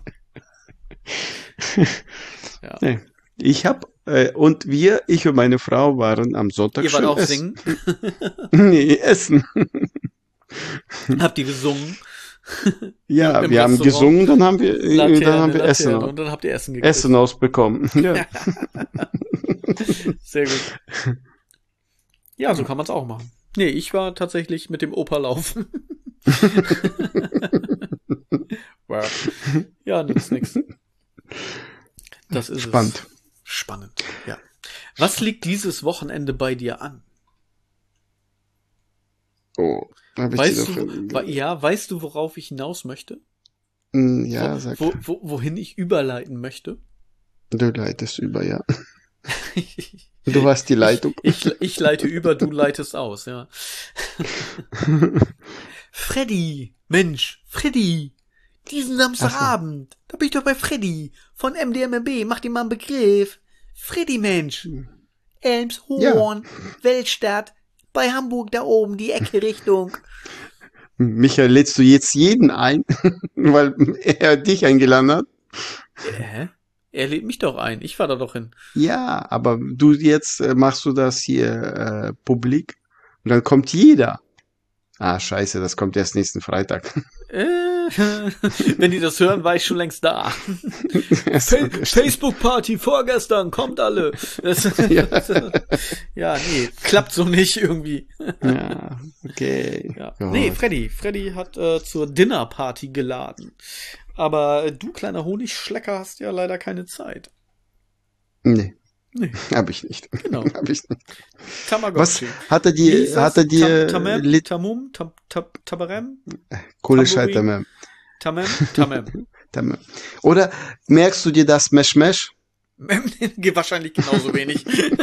Ja. Nee. Ich hab, äh, und wir, ich und meine Frau waren am Sonntag Ihr wart schön auch essen. singen? Nee, essen. Habt ihr gesungen? Ja, Im wir haben Restaurant? gesungen, dann haben wir, äh, Laterne, dann haben wir Laterne. Essen, Und dann habt ihr Essen gekriegt. Essen ausbekommen. Ja. Sehr gut. Ja, so kann man es auch machen. Nee, ich war tatsächlich mit dem Opa laufen. Wow. Ja, nix, nix. Das ist Spannend. es. Spannend, ja. Was liegt dieses Wochenende bei dir an? Oh, hab ich Weißt die du, dafür- wa- ja, weißt du, worauf ich hinaus möchte? Hm, Ja, wo, sag, wo, wo, wohin ich überleiten möchte? du leitest über, ja. Du warst die Leitung. Ich, ich, ich leite über, du leitest aus, ja. Freddy, Mensch, Freddy, diesen Samstagabend, da bin ich doch bei Freddy von M D M R B, mach dir mal einen Begriff. Freddy, Mensch, Elmshorn, Weltstadt, bei Hamburg da oben, die Ecke Richtung. Michael, lädst du jetzt jeden ein, weil er dich eingeladen hat? Äh, Hä? Er lädt mich doch ein, ich fahr da doch hin. Ja, aber du jetzt äh, machst du das hier äh, publik und dann kommt jeder. Ah, scheiße, das kommt erst nächsten Freitag. Äh, wenn die das hören, war ich schon längst da. Erst- Fa Facebook-Party vorgestern, kommt alle. Das, Ja. ja, nee, klappt so nicht irgendwie. Ja, okay. Ja. Ja. Nee, Freddy. Freddy hat äh, zur Dinnerparty geladen. Aber äh, du, kleiner Honigschlecker, hast ja leider keine Zeit. Nee, Nee, hab ich nicht. genau. Hab ich nicht. Was Tamagotchi. hat er Wie dir, hieß das? hat er dir Tam Tamem? Lit Tamum? Tam Tab Tabarem? Kohle Tambourine? Scheiter, Tamem? Tamem. Tamam. Oder merkst du dir das Mesh Mesh? Geht wahrscheinlich genauso wenig.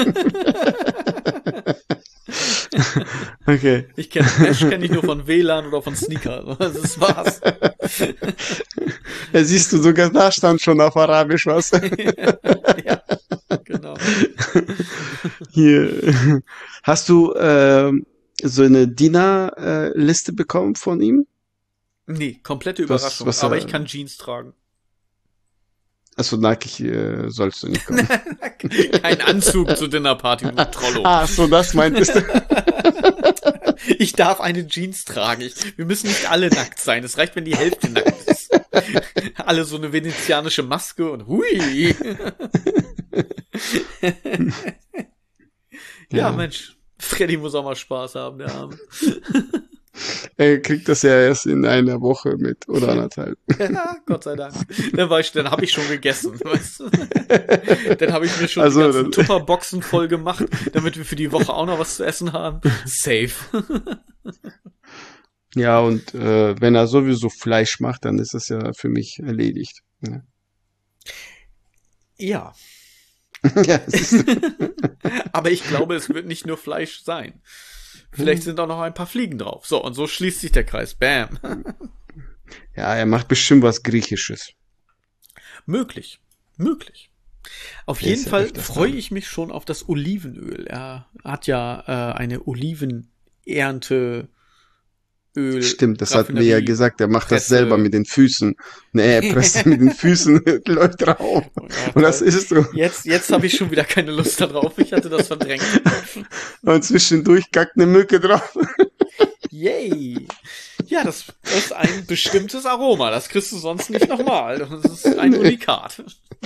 Okay. Ich kenne Mesh kenne ich nur von W L A N oder von Sneaker. Das war's. Ja, siehst du, sogar da stand schon auf Arabisch was. Ja, genau. Hier. Hast du ähm, so eine D I N A-Liste bekommen von ihm? Nee, komplette Was- Überraschung. was, aber äh, ich kann Jeans tragen. Achso, nackig äh, sollst du nicht kommen. Kein Anzug zur Dinnerparty, du Trollo. Ah, so das meintest du. Ich darf eine Jeans tragen. Ich, wir müssen nicht alle nackt sein. Es reicht, wenn die Hälfte nackt ist. Alle so eine venezianische Maske und hui. Ja, Ja. Mensch. Freddy muss auch mal Spaß haben, der Arme. Er kriegt das ja erst in einer Woche mit oder anderthalb. Ja, Gott sei Dank. Dann, war ich, dann habe ich schon gegessen. Weißt du? Dann habe ich mir schon Also, die ganzen dann- Tupperboxen voll gemacht, damit wir für die Woche auch noch was zu essen haben. Safe. Ja, und äh, wenn er sowieso Fleisch macht, dann ist das ja für mich erledigt. Ja, Ja. ja siehst du. Aber ich glaube, es wird nicht nur Fleisch sein. Vielleicht sind auch noch ein paar Fliegen drauf. So, und so schließt sich der Kreis. Bam. Ja, er macht bestimmt was Griechisches. Möglich. Möglich. Auf Der jeden ist ja Fall öfters freue da. ich mich schon auf das Olivenöl. Er hat ja äh, eine Olivenernte Öl. Stimmt, das hat mir ja Raffinerie, gesagt, er macht das Presse. selber mit den Füßen. Nee, er presst mit den Füßen, läuft drauf. Und das ist so. Jetzt, jetzt habe ich schon wieder keine Lust darauf. Ich hatte das verdrängt. Und zwischendurch kackt eine Mücke drauf. Yay. Ja, das, das ist ein bestimmtes Aroma. Das kriegst du sonst nicht nochmal. Das ist ein Unikat.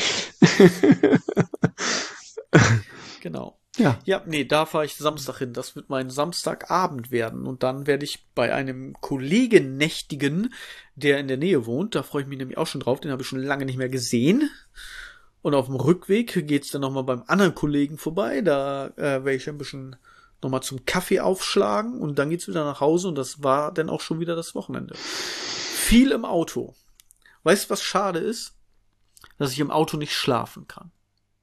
Genau. Ja. Ja, nee, da fahre ich Samstag hin. Das wird mein Samstagabend werden. Und dann werde ich bei einem Kollegen nächtigen, der in der Nähe wohnt. Da freue ich mich nämlich auch schon drauf. Den habe ich schon lange nicht mehr gesehen. Und auf dem Rückweg geht's dann nochmal beim anderen Kollegen vorbei. Da äh, werde ich ein bisschen nochmal zum Kaffee aufschlagen. Und dann geht's wieder nach Hause. Und das war dann auch schon wieder das Wochenende. Viel im Auto. Weißt du, was schade ist? Dass ich im Auto nicht schlafen kann.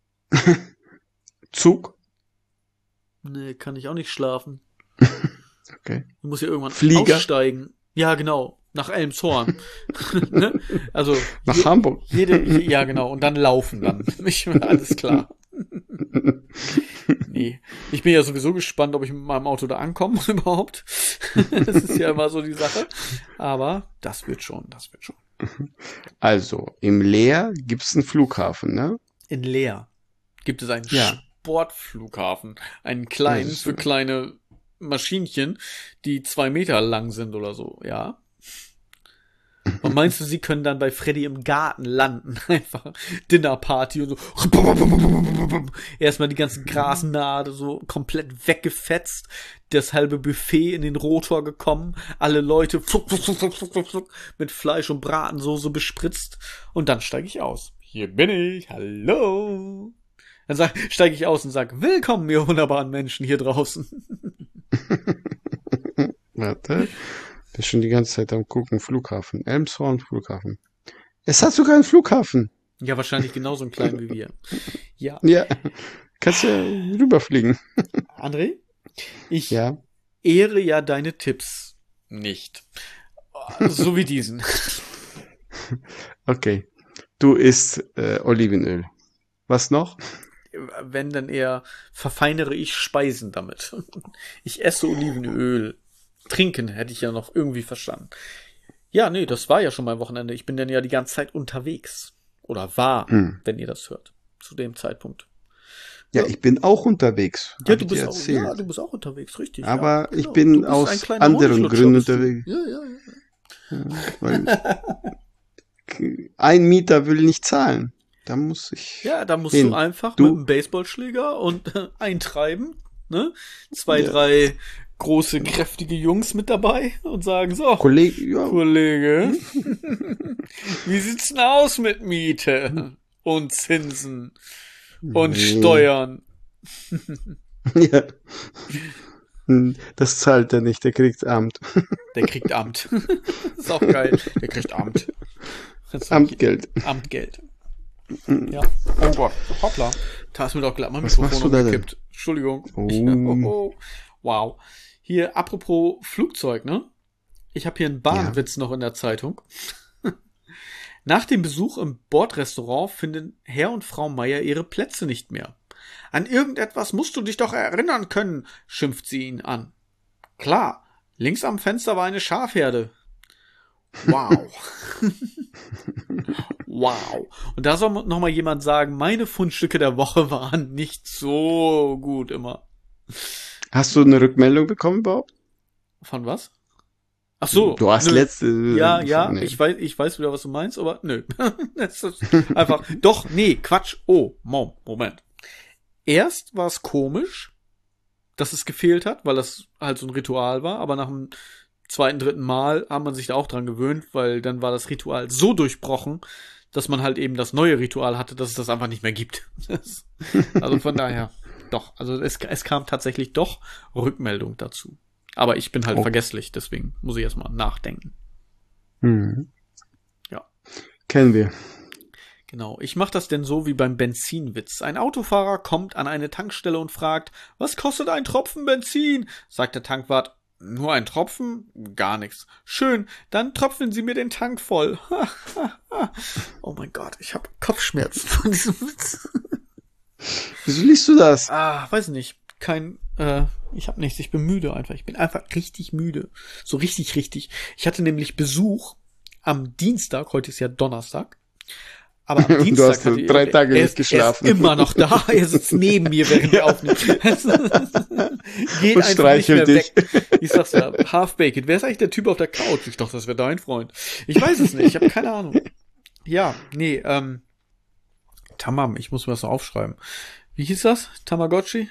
Zug? Nee, kann ich auch nicht schlafen. Okay. Ich muss ja irgendwann Flieger? aussteigen. Ja, genau. Nach Elmshorn. Ne? Also Nach je, Hamburg. jede, ja genau. Und dann laufen dann. Ich, alles klar. Nee. Ich bin ja sowieso gespannt, ob ich mit meinem Auto da ankomme überhaupt. Das ist ja immer so die Sache. Aber das wird schon, das wird schon. Also, im Leer gibt's einen Flughafen, ne? In Leer gibt es einen Ja. Sportflughafen. Einen kleinen Das ist für so. kleine Maschinchen, die zwei Meter lang sind oder so, ja. Und meinst du, sie können dann bei Freddy im Garten landen? Einfach Dinnerparty und so. Erstmal die ganzen Grasnade so komplett weggefetzt. Das halbe Buffet in den Rotor gekommen. Alle Leute mit Fleisch und Bratensoße bespritzt. Und dann steige ich aus. Hier bin ich. Hallo. Dann steige ich aus und sage, willkommen, ihr wunderbaren Menschen hier draußen. Warte. Ich bin schon die ganze Zeit am gucken. Flughafen. Elmshorn Flughafen. Es hat sogar einen Flughafen. Ja, wahrscheinlich genauso einen kleinen wie wir. Ja. Ja. Kannst ja rüberfliegen. André, ich Ja. ehre ja deine Tipps nicht. So wie diesen. Okay. Du isst äh, Olivenöl. Was noch? Wenn, dann eher verfeinere ich Speisen damit. Ich esse Olivenöl. Trinken hätte ich ja noch irgendwie verstanden. Ja, nee, das war ja schon mein Wochenende. Ich bin dann ja die ganze Zeit unterwegs. Oder war, Hm. wenn ihr das hört. Zu dem Zeitpunkt. Ja, ich bin auch unterwegs. Ja, Hab du ich bist dir auch, erzählt. ja, du bist auch unterwegs, richtig. Aber ja, ich genau. bin Du bist aus ein kleiner anderen Hausflutscher, Gründen bist du. unterwegs. Ja, ja, ja. Weil ein Mieter will nicht zahlen. Da muss ich. Ja, da musst hin. du einfach Du- mit einem Baseballschläger und äh, eintreiben, ne? Zwei, Ja. drei große, kräftige Jungs mit dabei und sagen so, Kollege, ja, Kollege, wie sieht's denn aus mit Miete und Zinsen und Nee. Steuern? ja. Hm, Das zahlt er nicht, der kriegt Amt. Der kriegt Amt. Ist auch geil. Der kriegt Amt. Das ist Amtgeld. Amtgeld. Ja. Oh Gott. Hoppla. Da ist mir doch glatt mein Was machst Mikrofon du da denn? umgekippt. Entschuldigung. Oh. Ich, oh, oh. Wow. Hier, apropos Flugzeug, ne? Ich habe hier einen Bahnwitz noch in der Zeitung. Nach dem Besuch im Bordrestaurant finden Herr und Frau Meier ihre Plätze nicht mehr. An irgendetwas musst du dich doch erinnern können, schimpft sie ihn an. Klar, links am Fenster war eine Schafherde. Wow. Wow. Und da soll noch mal jemand sagen, meine Fundstücke der Woche waren nicht so gut immer. Hast du eine Rückmeldung bekommen überhaupt? Von was? Ach so. Du hast nö. letzte. Ja, ja, nee. ich weiß, ich weiß wieder, was du meinst, aber nö. Das ist einfach, doch, nee, Quatsch. Oh, Mom, Moment. Erst war es komisch, dass es gefehlt hat, weil das halt so ein Ritual war, aber nach dem zweiten, dritten Mal haben man sich da auch dran gewöhnt, weil dann war das Ritual so durchbrochen, dass man halt eben das neue Ritual hatte, dass es das einfach nicht mehr gibt. Das, also von daher, doch. Also es, es kam tatsächlich doch Rückmeldung dazu. Aber ich bin halt Oh. vergesslich, deswegen muss ich erstmal nachdenken. Mhm. Ja. Kennen wir. Genau. Ich mache das denn so wie beim Benzinwitz. Ein Autofahrer kommt an eine Tankstelle und fragt, was kostet ein Tropfen Benzin? Sagt der Tankwart, nur ein Tropfen? Gar nichts. Schön, dann tröpfeln Sie mir den Tank voll. Oh mein Gott, ich habe Kopfschmerzen von diesem Witz. Wieso liest du das? Ah, weiß nicht. Kein, äh, ich habe nichts. Ich bin müde einfach. Ich bin einfach richtig müde. So richtig, richtig. Ich hatte nämlich Besuch am Dienstag. Heute ist ja Donnerstag. Aber am Du Dienstag hast hatte drei Tage er, nicht geschlafen. Er ist immer noch da. Er sitzt neben mir, während er aufnimmt. Geht Und einfach nicht mehr streichelt dich. weg. Ich sag's ja, Half-Baked. Wer ist eigentlich der Typ auf der Couch? Ich dachte, das wäre dein Freund. Ich weiß es nicht. Ich habe keine Ahnung. Ja, nee, ähm, Tamam, ich muss mir das noch aufschreiben. Wie hieß das? Tamagotchi?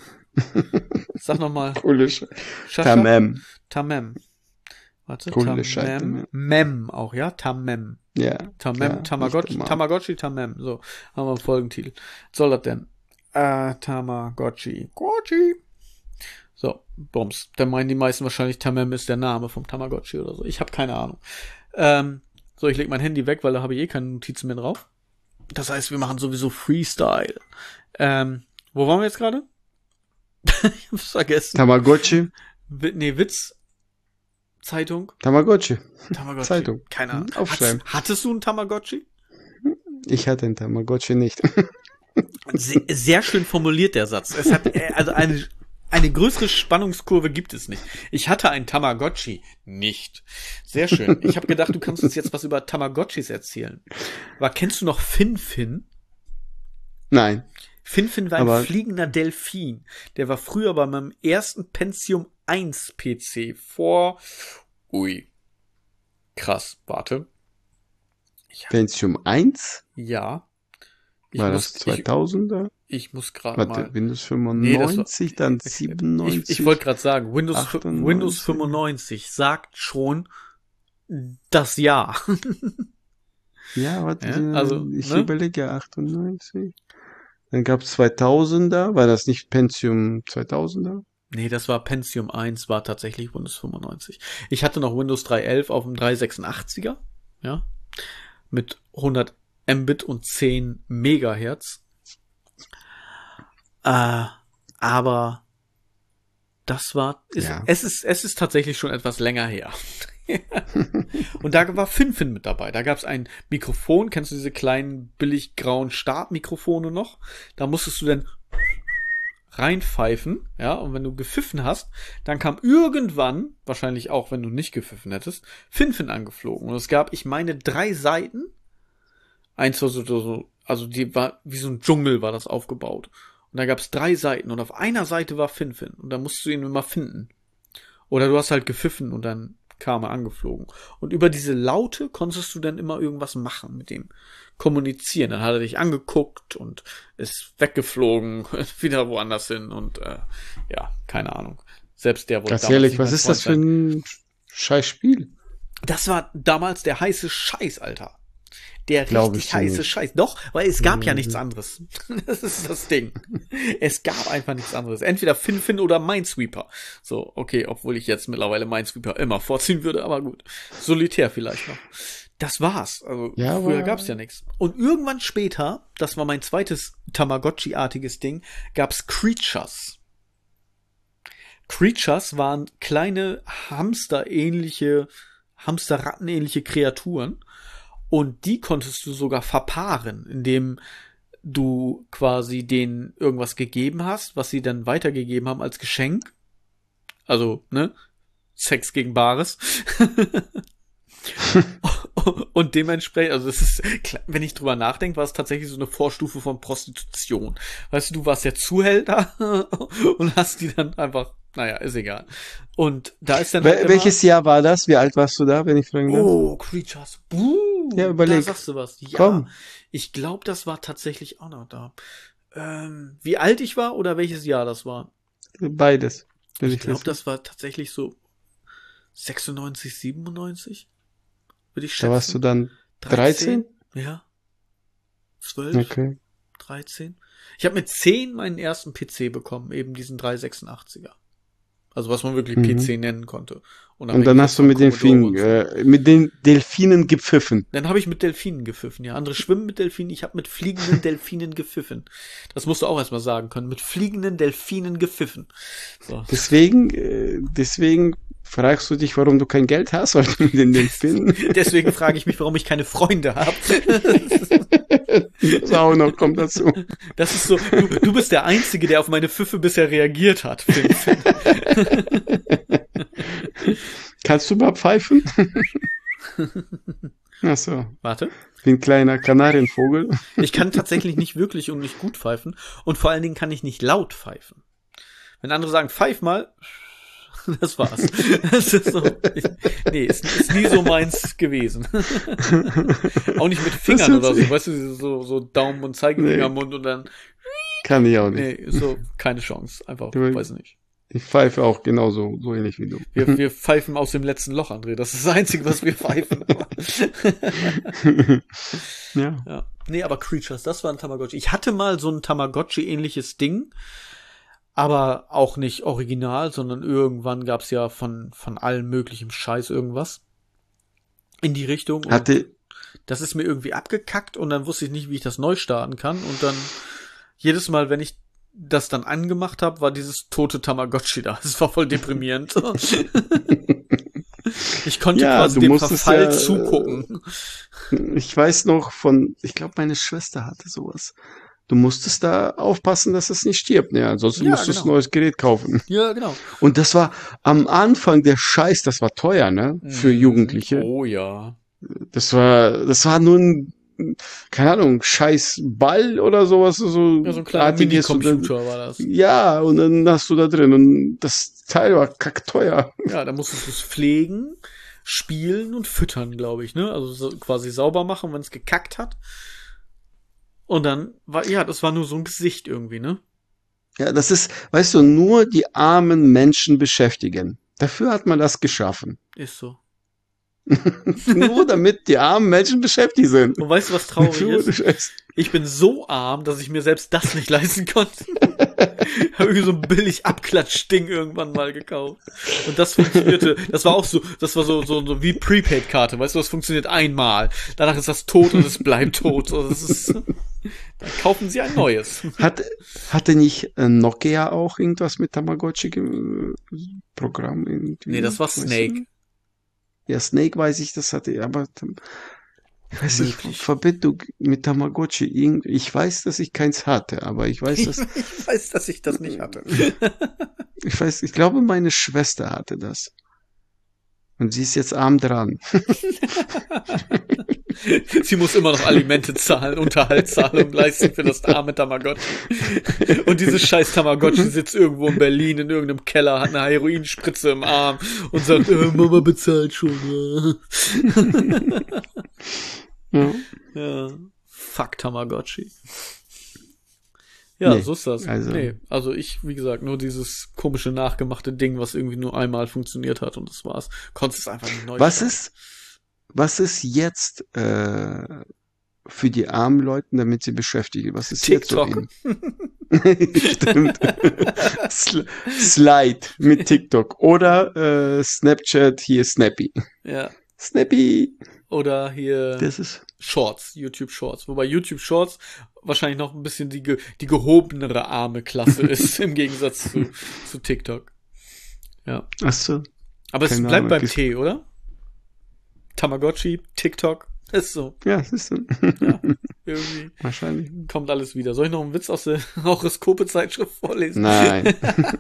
Sag nochmal. Coole Sch Shasha? Tamam. Tamem. Warte, Coole Scheiße, Tamem. ne? Mem auch, ja? Tamem. Ja. Tamem, klar, Tamagotchi, nicht Tamam. Tamagotchi, Tamem. So, haben wir einen Folgentitel. Was soll das denn? Äh, Tamagotchi. Gotchi. So, Bums. Dann meinen die meisten wahrscheinlich, Tamem ist der Name vom Tamagotchi oder so. Ich habe keine Ahnung. Ähm, so, ich leg mein Handy weg, weil da habe ich eh keine Notizen mehr drauf. Das heißt, wir machen sowieso Freestyle. Ähm, wo waren wir jetzt gerade? Ich hab's vergessen. Tamagotchi. Wi- nee, Witz. Zeitung. Tamagotchi. Tamagotchi. Zeitung. Keine Ahnung. Hm, aufschreiben. Hattest, hattest du einen Tamagotchi? Ich hatte einen Tamagotchi nicht. Sehr, sehr schön formuliert der Satz. Es hat, äh, also eine, eine größere Spannungskurve gibt es nicht. Ich hatte einen Tamagotchi nicht. Sehr schön. Ich habe gedacht, du kannst uns jetzt was über Tamagotchis erzählen. Aber kennst du noch Fin Fin? Nein. Finfin war ein Aber- fliegender Delfin. Der war früher bei meinem ersten Pentium eins P C vor, ui, krass, warte, Pentium eins? ja, ich War muss, das zweitausender? ich, ich muss gerade Warte, mal, Windows Nee, das war- fünfundneunzig, dann siebenundneunzig. ich, ich wollte gerade sagen, Windows, achtundneunzig. Windows fünfundneunzig sagt schon das Jahr. Ja, warte, Ja, also, ich ne? überlege, achtundneunzig. Dann gab's zweitausender, war das nicht Pentium zweitausender? Nee, das war Pentium eins, war tatsächlich Windows fünfundneunzig. Ich hatte noch Windows dreihundertelf auf dem dreihundertsechsundachtziger, ja, mit hundert Mbit und zehn Megahertz. Äh, aber das war, ist, Ja. es ist, es ist tatsächlich schon etwas länger her. Und da war Finfin mit dabei. Da gab es ein Mikrofon, kennst du diese kleinen billig grauen Stabmikrofone noch? Da musstest du dann reinpfeifen, ja, und wenn du gepfiffen hast, dann kam irgendwann, wahrscheinlich auch, wenn du nicht gepfiffen hättest, Finfin angeflogen. Und es gab, ich meine, drei Seiten. Eins war so, so, also die war, wie so ein Dschungel war das aufgebaut. Und da gab es drei Seiten und auf einer Seite war Finfin und da musst du ihn immer finden. Oder du hast halt gepfiffen und dann kam er angeflogen. Und über diese Laute konntest du dann immer irgendwas machen mit dem kommunizieren. Dann hat er dich angeguckt und ist weggeflogen, wieder woanders hin und äh, ja, keine Ahnung. Selbst der wollte Ganz damals ehrlich, nicht was mein ist das für Freund ein scheiß Spiel? Das war damals der heiße Scheiß, Alter. Der Glaub richtig ich dir heiße nicht. Scheiß. Doch, weil es gab ja Mhm. nichts anderes. Das ist das Ding. Es gab einfach nichts anderes. Entweder Finfin oder Minesweeper. So, okay, obwohl ich jetzt mittlerweile Minesweeper immer vorziehen würde, aber gut. Solitär vielleicht noch. Das war's. Also Ja, früher aber- gab's ja nichts. Und irgendwann später, das war mein zweites Tamagotchi-artiges Ding, gab's Creatures. Creatures waren kleine Hamster-ähnliche, Hamsterratten-ähnliche Kreaturen. Und die konntest du sogar verpaaren, indem du quasi denen irgendwas gegeben hast, was sie dann weitergegeben haben als Geschenk. Also, ne? Sex gegen Bares. Und dementsprechend, also es ist, wenn ich drüber nachdenke, war es tatsächlich so eine Vorstufe von Prostitution. Weißt du, du warst der Zuhälter und hast die dann einfach, naja, ist egal. Und da ist dann halt Wel immer, welches Jahr war das? Wie alt warst du da, wenn ich fragen darf? oh, Creatures. Buh, Ja, überleg. Da sagst du was. Ja, Komm. ich glaube, das war tatsächlich auch noch da. Ähm, wie alt ich war oder welches Jahr das war? Beides. will Ich glaube, wissen. das war tatsächlich so sechsundneunzig, siebenundneunzig. Würde ich Da schätzen. warst du dann dreizehn? Ja. zwölf, Okay. dreizehn. Ich habe mit zehn meinen ersten P C bekommen, eben diesen dreihundertsechsundachtziger. Also was man wirklich Mhm. P C nennen konnte. Und dann hast du mit den Fing, äh, mit den Delfinen gepfiffen. Dann habe ich mit Delfinen gepfiffen, ja. Andere schwimmen mit Delfinen, ich habe mit fliegenden Delfinen gepfiffen. Das musst du auch erstmal sagen können. Mit fliegenden Delfinen gepfiffen. So. Deswegen, äh, deswegen fragst du dich, warum du kein Geld hast, weil du mit den Delfinen Deswegen frage ich mich, warum ich keine Freunde habe. das auch noch kommt dazu. Das ist so, du, du bist der Einzige, der auf meine Pfiffe bisher reagiert hat. Finn, Finn. Kannst du mal pfeifen? Ach so, Warte. wie ein kleiner Kanarienvogel. Ich kann tatsächlich nicht wirklich und nicht gut pfeifen. Und vor allen Dingen kann ich nicht laut pfeifen. Wenn andere sagen, pfeif mal, das war's. Das ist so, ich, nee, ist, ist nie so meins gewesen. Auch nicht mit Fingern hört oder so, sich- weißt du, so, so Daumen und Zeigefinger Nee. am Mund und dann, Kann ich auch nicht. nee, so, keine Chance. Einfach, Du- weiß nicht. Ich pfeife auch genauso, so ähnlich wie du. Wir, wir pfeifen aus dem letzten Loch, André. Das ist das Einzige, was wir pfeifen. Ja. Ja. Nee, aber Creatures, das war ein Tamagotchi. Ich hatte mal so ein Tamagotchi-ähnliches Ding, aber auch nicht original, sondern irgendwann gab's ja von, von allem möglichen Scheiß irgendwas in die Richtung. Und Hatte, das ist mir irgendwie abgekackt und dann wusste ich nicht, wie ich das neu starten kann. Und dann jedes Mal, wenn ich das dann angemacht habe, war dieses tote Tamagotchi da. Das war voll deprimierend. Ich konnte Ja, quasi du dem musstest Verfall ja, zugucken. ich weiß noch von, ich glaube, meine Schwester hatte sowas. Du musstest da aufpassen, dass es nicht stirbt. Ja, ansonsten Ja, musstest du genau. ein neues Gerät kaufen. Ja, genau. Und das war am Anfang der Scheiß, das war teuer, ne? Für Mhm. Jugendliche. Oh ja. Das war, das war nur ein keine Ahnung, scheiß Ball oder sowas, so, Ja, so ein kleiner artiges, und dann, Minicomputer war das. ja, und dann hast du da drin und das Teil war kackteuer. Ja, da musstest du es pflegen, spielen und füttern, glaube ich, ne? Also so quasi sauber machen, wenn es gekackt hat. Und dann war, ja, das war nur so ein Gesicht irgendwie, ne? Ja, das ist, weißt du, nur die armen Menschen beschäftigen. Dafür hat man das geschaffen. Ist so. Nur damit die armen Menschen beschäftigt sind. Und weißt du, was traurig Für ohne ist? Scheiß. Ich bin so arm, dass ich mir selbst das nicht leisten konnte. Habe irgendwie so ein billig Abklatschding irgendwann mal gekauft. Und das funktionierte, das war auch so, das war so, so, so wie Prepaid-Karte, weißt du, das funktioniert einmal. Danach ist das tot und es bleibt tot. Also das ist, dann kaufen sie ein neues. Hat, hatte nicht äh, Nokia auch irgendwas mit Tamagotchi-Programm? irgendwie? Nee, das war Weißt du? Snake. Ja, Snake weiß ich, das hatte, aber tam- ich weiß nicht, Möglich. Verbindung mit Tamagotchi, irgend- ich weiß, dass ich keins hatte, aber ich weiß, dass, Ich weiß, dass ich das nicht hatte. ich weiß, ich glaube, meine Schwester hatte das. Und sie ist jetzt arm dran. Sie muss immer noch Alimente zahlen, Unterhaltszahlung leisten für das arme Tamagotchi. Und dieses scheiß Tamagotchi sitzt irgendwo in Berlin in irgendeinem Keller, hat eine Heroinspritze im Arm und sagt, äh, Mama bezahlt schon. Ja. Ja, fuck Tamagotchi. Ja, Nee, so ist das. also- Nee, also ich, wie gesagt, nur dieses komische nachgemachte Ding, was irgendwie nur einmal funktioniert hat und das war's. Konntest es einfach nicht neu Was starten. ist, was ist jetzt äh, für die armen Leute, damit sie beschäftigen? Was ist TikTok. jetzt so in? Stimmt. Sl Slide mit TikTok oder äh, Snapchat, hier Snappy. Ja. Snappy. Oder hier Das ist Shorts, YouTube Shorts. Wobei YouTube Shorts wahrscheinlich noch ein bisschen die, ge die gehobenere arme Klasse ist, im Gegensatz zu, zu TikTok. Ja. ach so. Aber es Keine bleibt Ahnung, beim gibt's- T, oder? Tamagotchi, TikTok, ist so. Ja, das ist so. Ja, irgendwie Wahrscheinlich. kommt alles wieder. Soll ich noch einen Witz aus der Horoskope-Zeitschrift vorlesen? Nein,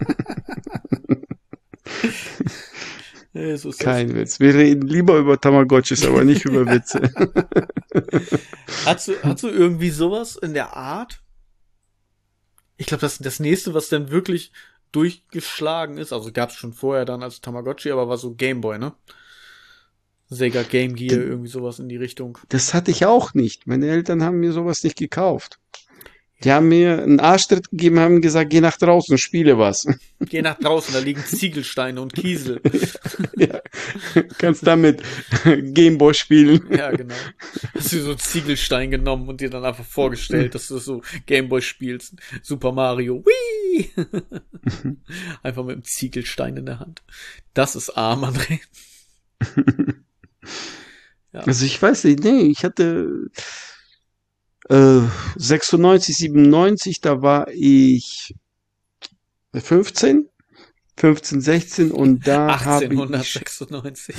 Ja, so ist das. kein Witz. Wir reden lieber über Tamagotchis, aber nicht über Witze. Hast du, hast du irgendwie sowas in der Art? Ich glaube, das, das nächste, was dann wirklich durchgeschlagen ist, also gab es schon vorher dann als Tamagotchi, aber war so Gameboy, ne? Sega Game Gear, irgendwie sowas in die Richtung. Das hatte ich auch nicht. Meine Eltern haben mir sowas nicht gekauft. Die haben mir einen Arschtritt gegeben, haben gesagt, geh nach draußen, spiele was. Geh nach draußen, da liegen Ziegelsteine und Kiesel. Ja, kannst damit Gameboy spielen. Ja, genau. Hast du so einen Ziegelstein genommen und dir dann einfach vorgestellt, dass du so Gameboy spielst. Super Mario. Whee! Einfach mit einem Ziegelstein in der Hand. Das ist arm, André. Ja. Also ich weiß nicht, nee, ich hatte äh, sechsundneunzig, siebenundneunzig, da war ich fünfzehn, fünfzehn, sechzehn und da habe ich, achtzehnhundertsechsundneunzig.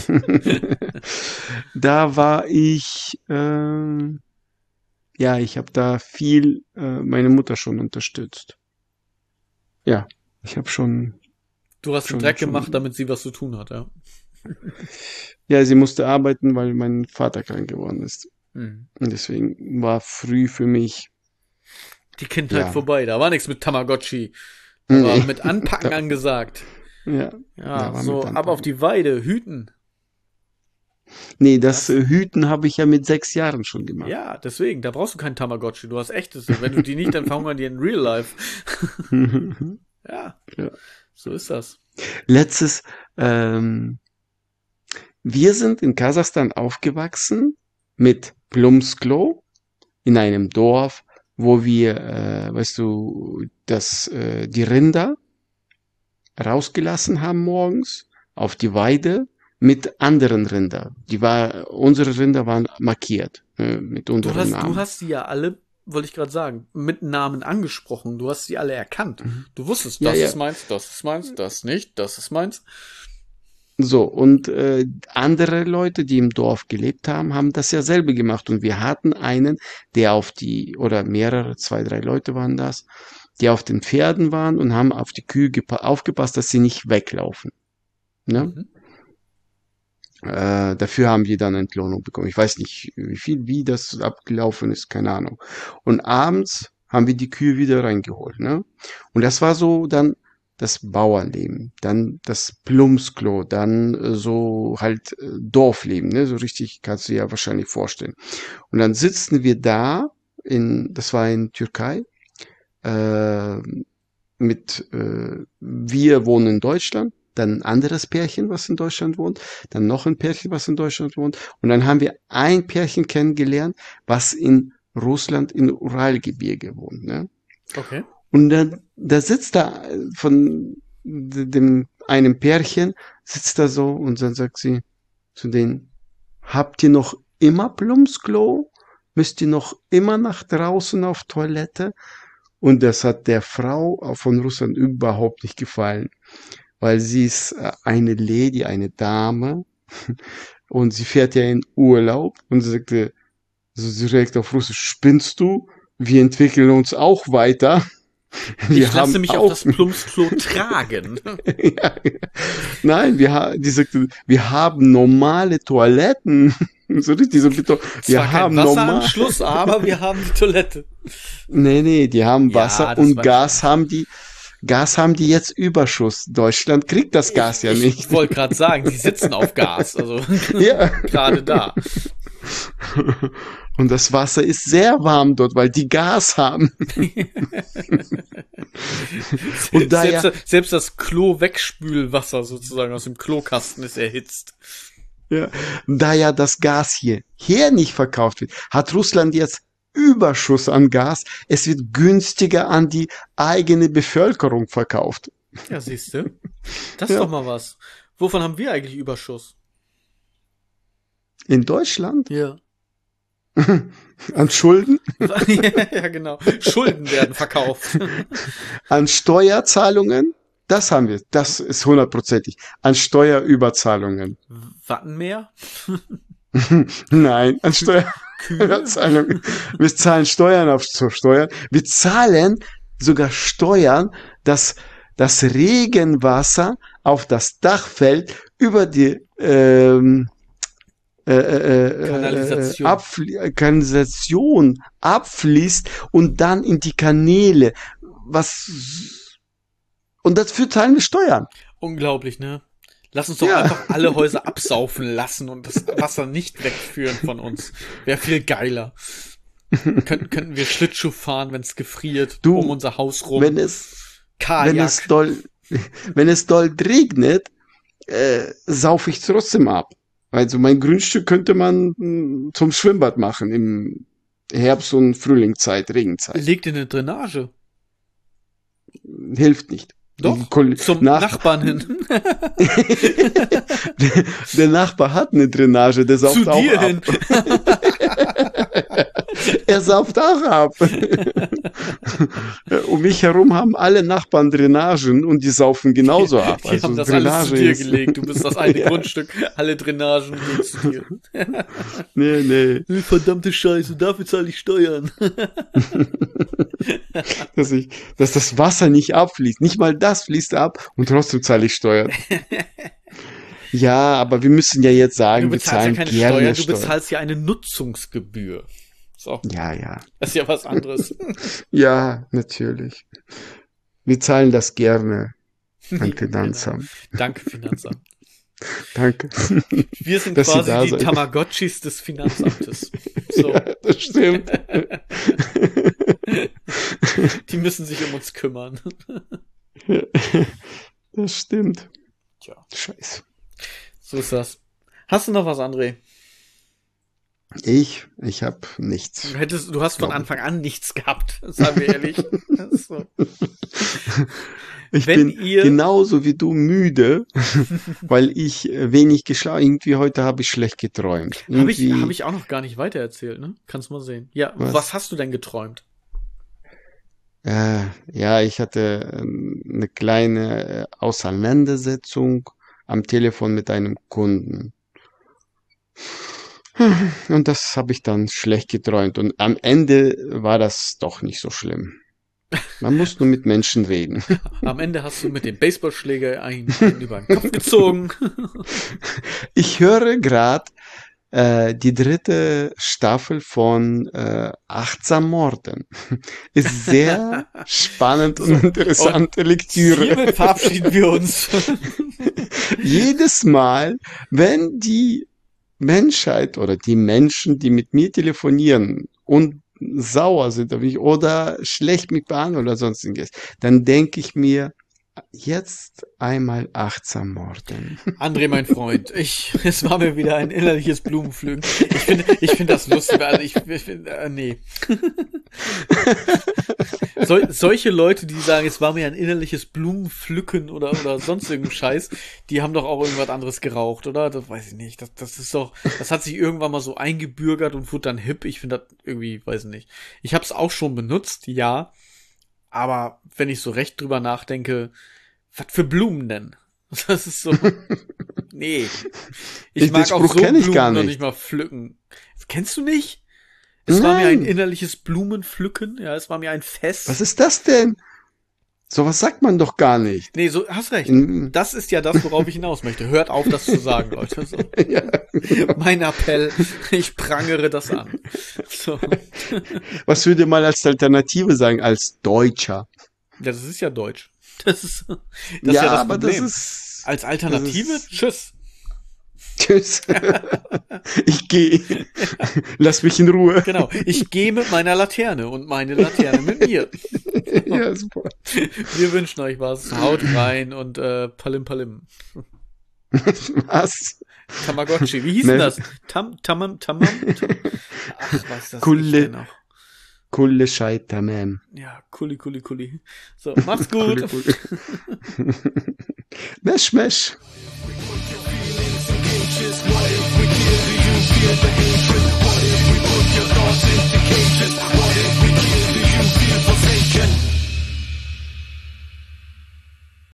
da war ich, ähm, ja, ich habe da viel äh, meine Mutter schon unterstützt. Ja, ich habe schon, Du hast den Schon- Dreck schon- gemacht, damit sie was zu tun hat, ja. ja, sie musste arbeiten, weil mein Vater krank geworden ist. Hm. Und deswegen war früh für mich, Die Kindheit Ja. vorbei, da war nichts mit Tamagotchi. Da war Nee. mit Anpacken Da- angesagt. ja, Ja, Da war so mit ab Anpacken. auf die Weide, hüten. nee, das äh, Hüten habe ich ja mit sechs Jahren schon gemacht. Ja, deswegen, da brauchst du keinen Tamagotchi, du hast echtes. Wenn du die nicht, dann verhungern die in Real Life. Ja, Ja. so ist das. Letztes, ähm, wir sind in Kasachstan aufgewachsen mit Plumsklo in einem Dorf, wo wir, äh, weißt du, das, äh, die Rinder rausgelassen haben morgens auf die Weide mit anderen Rinder. Die war, unsere Rinder waren markiert äh, mit Du unseren hast, Namen. du hast sie ja alle, wollte ich gerade sagen, mit Namen angesprochen. Du hast sie alle erkannt. Du wusstest, Ja, das ja. ist meins, das ist meins, das nicht, das ist meins. So, und äh, andere Leute, die im Dorf gelebt haben, haben das ja selber gemacht. Und wir hatten einen, der auf die, oder mehrere, zwei, drei Leute waren das, die auf den Pferden waren und haben auf die Kühe gepa- aufgepasst, dass sie nicht weglaufen. Ne? Mhm. Äh, dafür haben die dann Entlohnung bekommen. Ich weiß nicht, wie viel, wie das abgelaufen ist, keine Ahnung. Und abends haben wir die Kühe wieder reingeholt, ne? Und das war so dann das Bauernleben, dann das Plumpsklo, dann äh, so halt äh, Dorfleben, ne? So richtig kannst du dir ja wahrscheinlich vorstellen. Und dann sitzen wir da in, das war in Türkei, äh, mit, äh, wir wohnen in Deutschland, dann ein anderes Pärchen, was in Deutschland wohnt, dann noch ein Pärchen, was in Deutschland wohnt. Und dann haben wir ein Pärchen kennengelernt, was in Russland in Uralgebirge wohnt. Ne? Okay. Und dann, da sitzt da von dem einem Pärchen, sitzt da so und dann sagt sie zu denen, habt ihr noch immer Plumpsklo? Müsst ihr noch immer nach draußen auf Toilette? Und das hat der Frau von Russland überhaupt nicht gefallen, weil sie ist äh, eine Lady, eine Dame und sie fährt ja in Urlaub und sie sagte so direkt auf Russisch, spinnst du? Wir entwickeln uns auch weiter. Wir Ich lasse haben mich auch, auf das Plumpsklo tragen. ja, nein, wir haben, die sagte, wir haben normale Toiletten. So richtig so bitte, wir Zwar kein haben normal. Wasseranschluss, aber wir haben die Toilette. Nee, nee, die haben Ja, Wasser das und weiß Gas haben die, Gas haben die jetzt Überschuss. Deutschland kriegt das Gas ja Ich nicht. wollte gerade sagen, die sitzen auf Gas, also Ja. gerade da. Und das Wasser ist sehr warm dort, weil die Gas haben. Und da selbst, ja, selbst das Klo-Wegspülwasser sozusagen aus dem Klokasten ist erhitzt. ja, da ja das Gas hier, hier nicht verkauft wird, hat Russland jetzt Überschuss an Gas. Es wird günstiger an die eigene Bevölkerung verkauft. Ja, siehst du. Das ist Ja. doch mal was. Wovon haben wir eigentlich Überschuss? In Deutschland? Ja. An Schulden? Ja, genau. Schulden werden verkauft. An Steuerzahlungen? Das haben wir. Das ist hundertprozentig. An Steuerüberzahlungen. Wattenmeer? Nein, an Kühe? Steuerzahlungen. Wir zahlen Steuern auf Steuern. Wir zahlen sogar Steuern, dass das Regenwasser auf das Dach fällt, über die ähm, äh, äh, Kanalisation. Äh, Abfl- Kanalisation abfließt und dann in die Kanäle. Was und dafür zahlen wir Steuern. Unglaublich, ne? Lass uns doch Ja. einfach alle Häuser absaufen lassen und das Wasser nicht wegführen von uns. Wäre viel geiler. Könnten, könnten wir Schlittschuh fahren, wenn es gefriert, Du, um unser Haus rum. Wenn es wenn es Kajak. doll wenn es doll regnet, äh, saufe ich trotzdem ab. Also mein Grundstück könnte man mh, zum Schwimmbad machen im Herbst- und Frühlingszeit, Regenzeit. Legt in eine Drainage. Hilft nicht. Doch, Die Kol- zum Nach- Nachbarn hin. der, der Nachbar hat eine Drainage, der sauft Zu auch dir ab. hin. Er sauft auch ab. Um mich herum haben alle Nachbarn Drainagen und die saufen genauso ab. Die Also haben das alles zu dir ist- gelegt. Du bist das eine Ja. Grundstück. Alle Drainagen gehen zu dir. Nee, nee. Verdammte Scheiße, dafür zahle ich Steuern. Dass, ich, dass das Wasser nicht abfließt. Nicht mal das fließt ab und trotzdem zahle ich Steuern. Ja, aber wir müssen ja jetzt sagen, Du wir bezahlst ja zahlen keine gerne Steuern, du Steuern. bezahlst ja eine Nutzungsgebühr. So, Ja, ja. das ist ja was anderes. Ja, natürlich. Wir zahlen das gerne an Finanzamt. Danke, Finanzamt. Danke. Wir sind Dass Sie quasi da die sind. Tamagotchis des Finanzamtes. So, Ja, das stimmt. die müssen sich um uns kümmern. Das stimmt. Tja, Scheiße. so ist das. Hast du noch was, André? Ich, ich habe nichts. Du hättest, du hast von Glaub- Anfang an nichts gehabt, sagen wir ehrlich. Das ist so. Ich Wenn bin ihr- genauso wie du müde, weil ich äh, wenig geschlafen. Irgendwie heute habe ich schlecht geträumt. Habe ich, Irgendwie- hab ich auch noch gar nicht weitererzählt, ne? Kannst mal sehen. Ja, was, Was? hast du denn geträumt? Äh, ja, ich hatte ähm, eine kleine äh, Auseinandersetzung am Telefon mit einem Kunden. Und das habe ich dann schlecht geträumt. Und am Ende war das doch nicht so schlimm. Man muss nur mit Menschen reden. Am Ende hast du mit dem Baseballschläger einen, einen über den Kopf gezogen. Ich höre gerade äh, die dritte Staffel von äh, Achtsam Morden. Ist sehr spannend und interessante Lektüre. Hiermit verabschieden wir uns. Jedes Mal, wenn die Menschheit oder die Menschen, die mit mir telefonieren und sauer sind auf mich oder schlecht mich behandeln oder sonstiges, dann denke ich mir, jetzt einmal achtsam morden. André, mein Freund, ich, es war mir wieder ein innerliches Blumenpflücken. Ich finde, ich finde das lustig, also ich, ich finde, äh, nee. So, solche Leute, die sagen, es war mir ein innerliches Blumenpflücken oder, oder sonst irgendein Scheiß, die haben doch auch irgendwas anderes geraucht, oder? Das weiß ich nicht. Das, das ist doch, das hat sich irgendwann mal so eingebürgert und wurde dann hip. Ich finde das irgendwie, weiß ich nicht. Ich habe es auch schon benutzt, ja. Aber wenn ich so recht drüber nachdenke, was für Blumen denn? Das ist so, nee. Ich, Ich- mag den auch Spruch so kenn ich Blumen gar noch nicht. nicht mal pflücken. Kennst du nicht? Es war mir ein Nein. innerliches Blumenpflücken. Ja, es war mir ein Fest. Was ist das denn? Sowas sagt man doch gar nicht. Nee, so, hast recht. In- Das ist ja das, worauf ich hinaus möchte. Hört auf, das zu sagen, Leute. So. Ja. Mein Appell, ich prangere das an. So. Was würde man als Alternative sagen, als Deutscher? Ja, das ist ja Deutsch. Das ist das, ja, ist ja das aber Problem. das ist... Als Alternative, das ist- tschüss. Tschüss. Ich gehe. Lass mich in Ruhe. Genau. Ich gehe mit meiner Laterne und meine Laterne mit mir. Ja, super. Wir wünschen euch was. Haut rein und äh, Palim Palim. Was? Tamagotchi. Wie hieß Ne. denn das? Tam, tamam, tamam? Tam Ach, was das Kulle. ich denn noch? Kulle Scheiter, man. Ja, Kuli, Kuli, Kuli. So, macht's gut. Kulle, Kulle. Mesh, mesh. What if we give you feel the hatred? What if we put your thoughts into cages?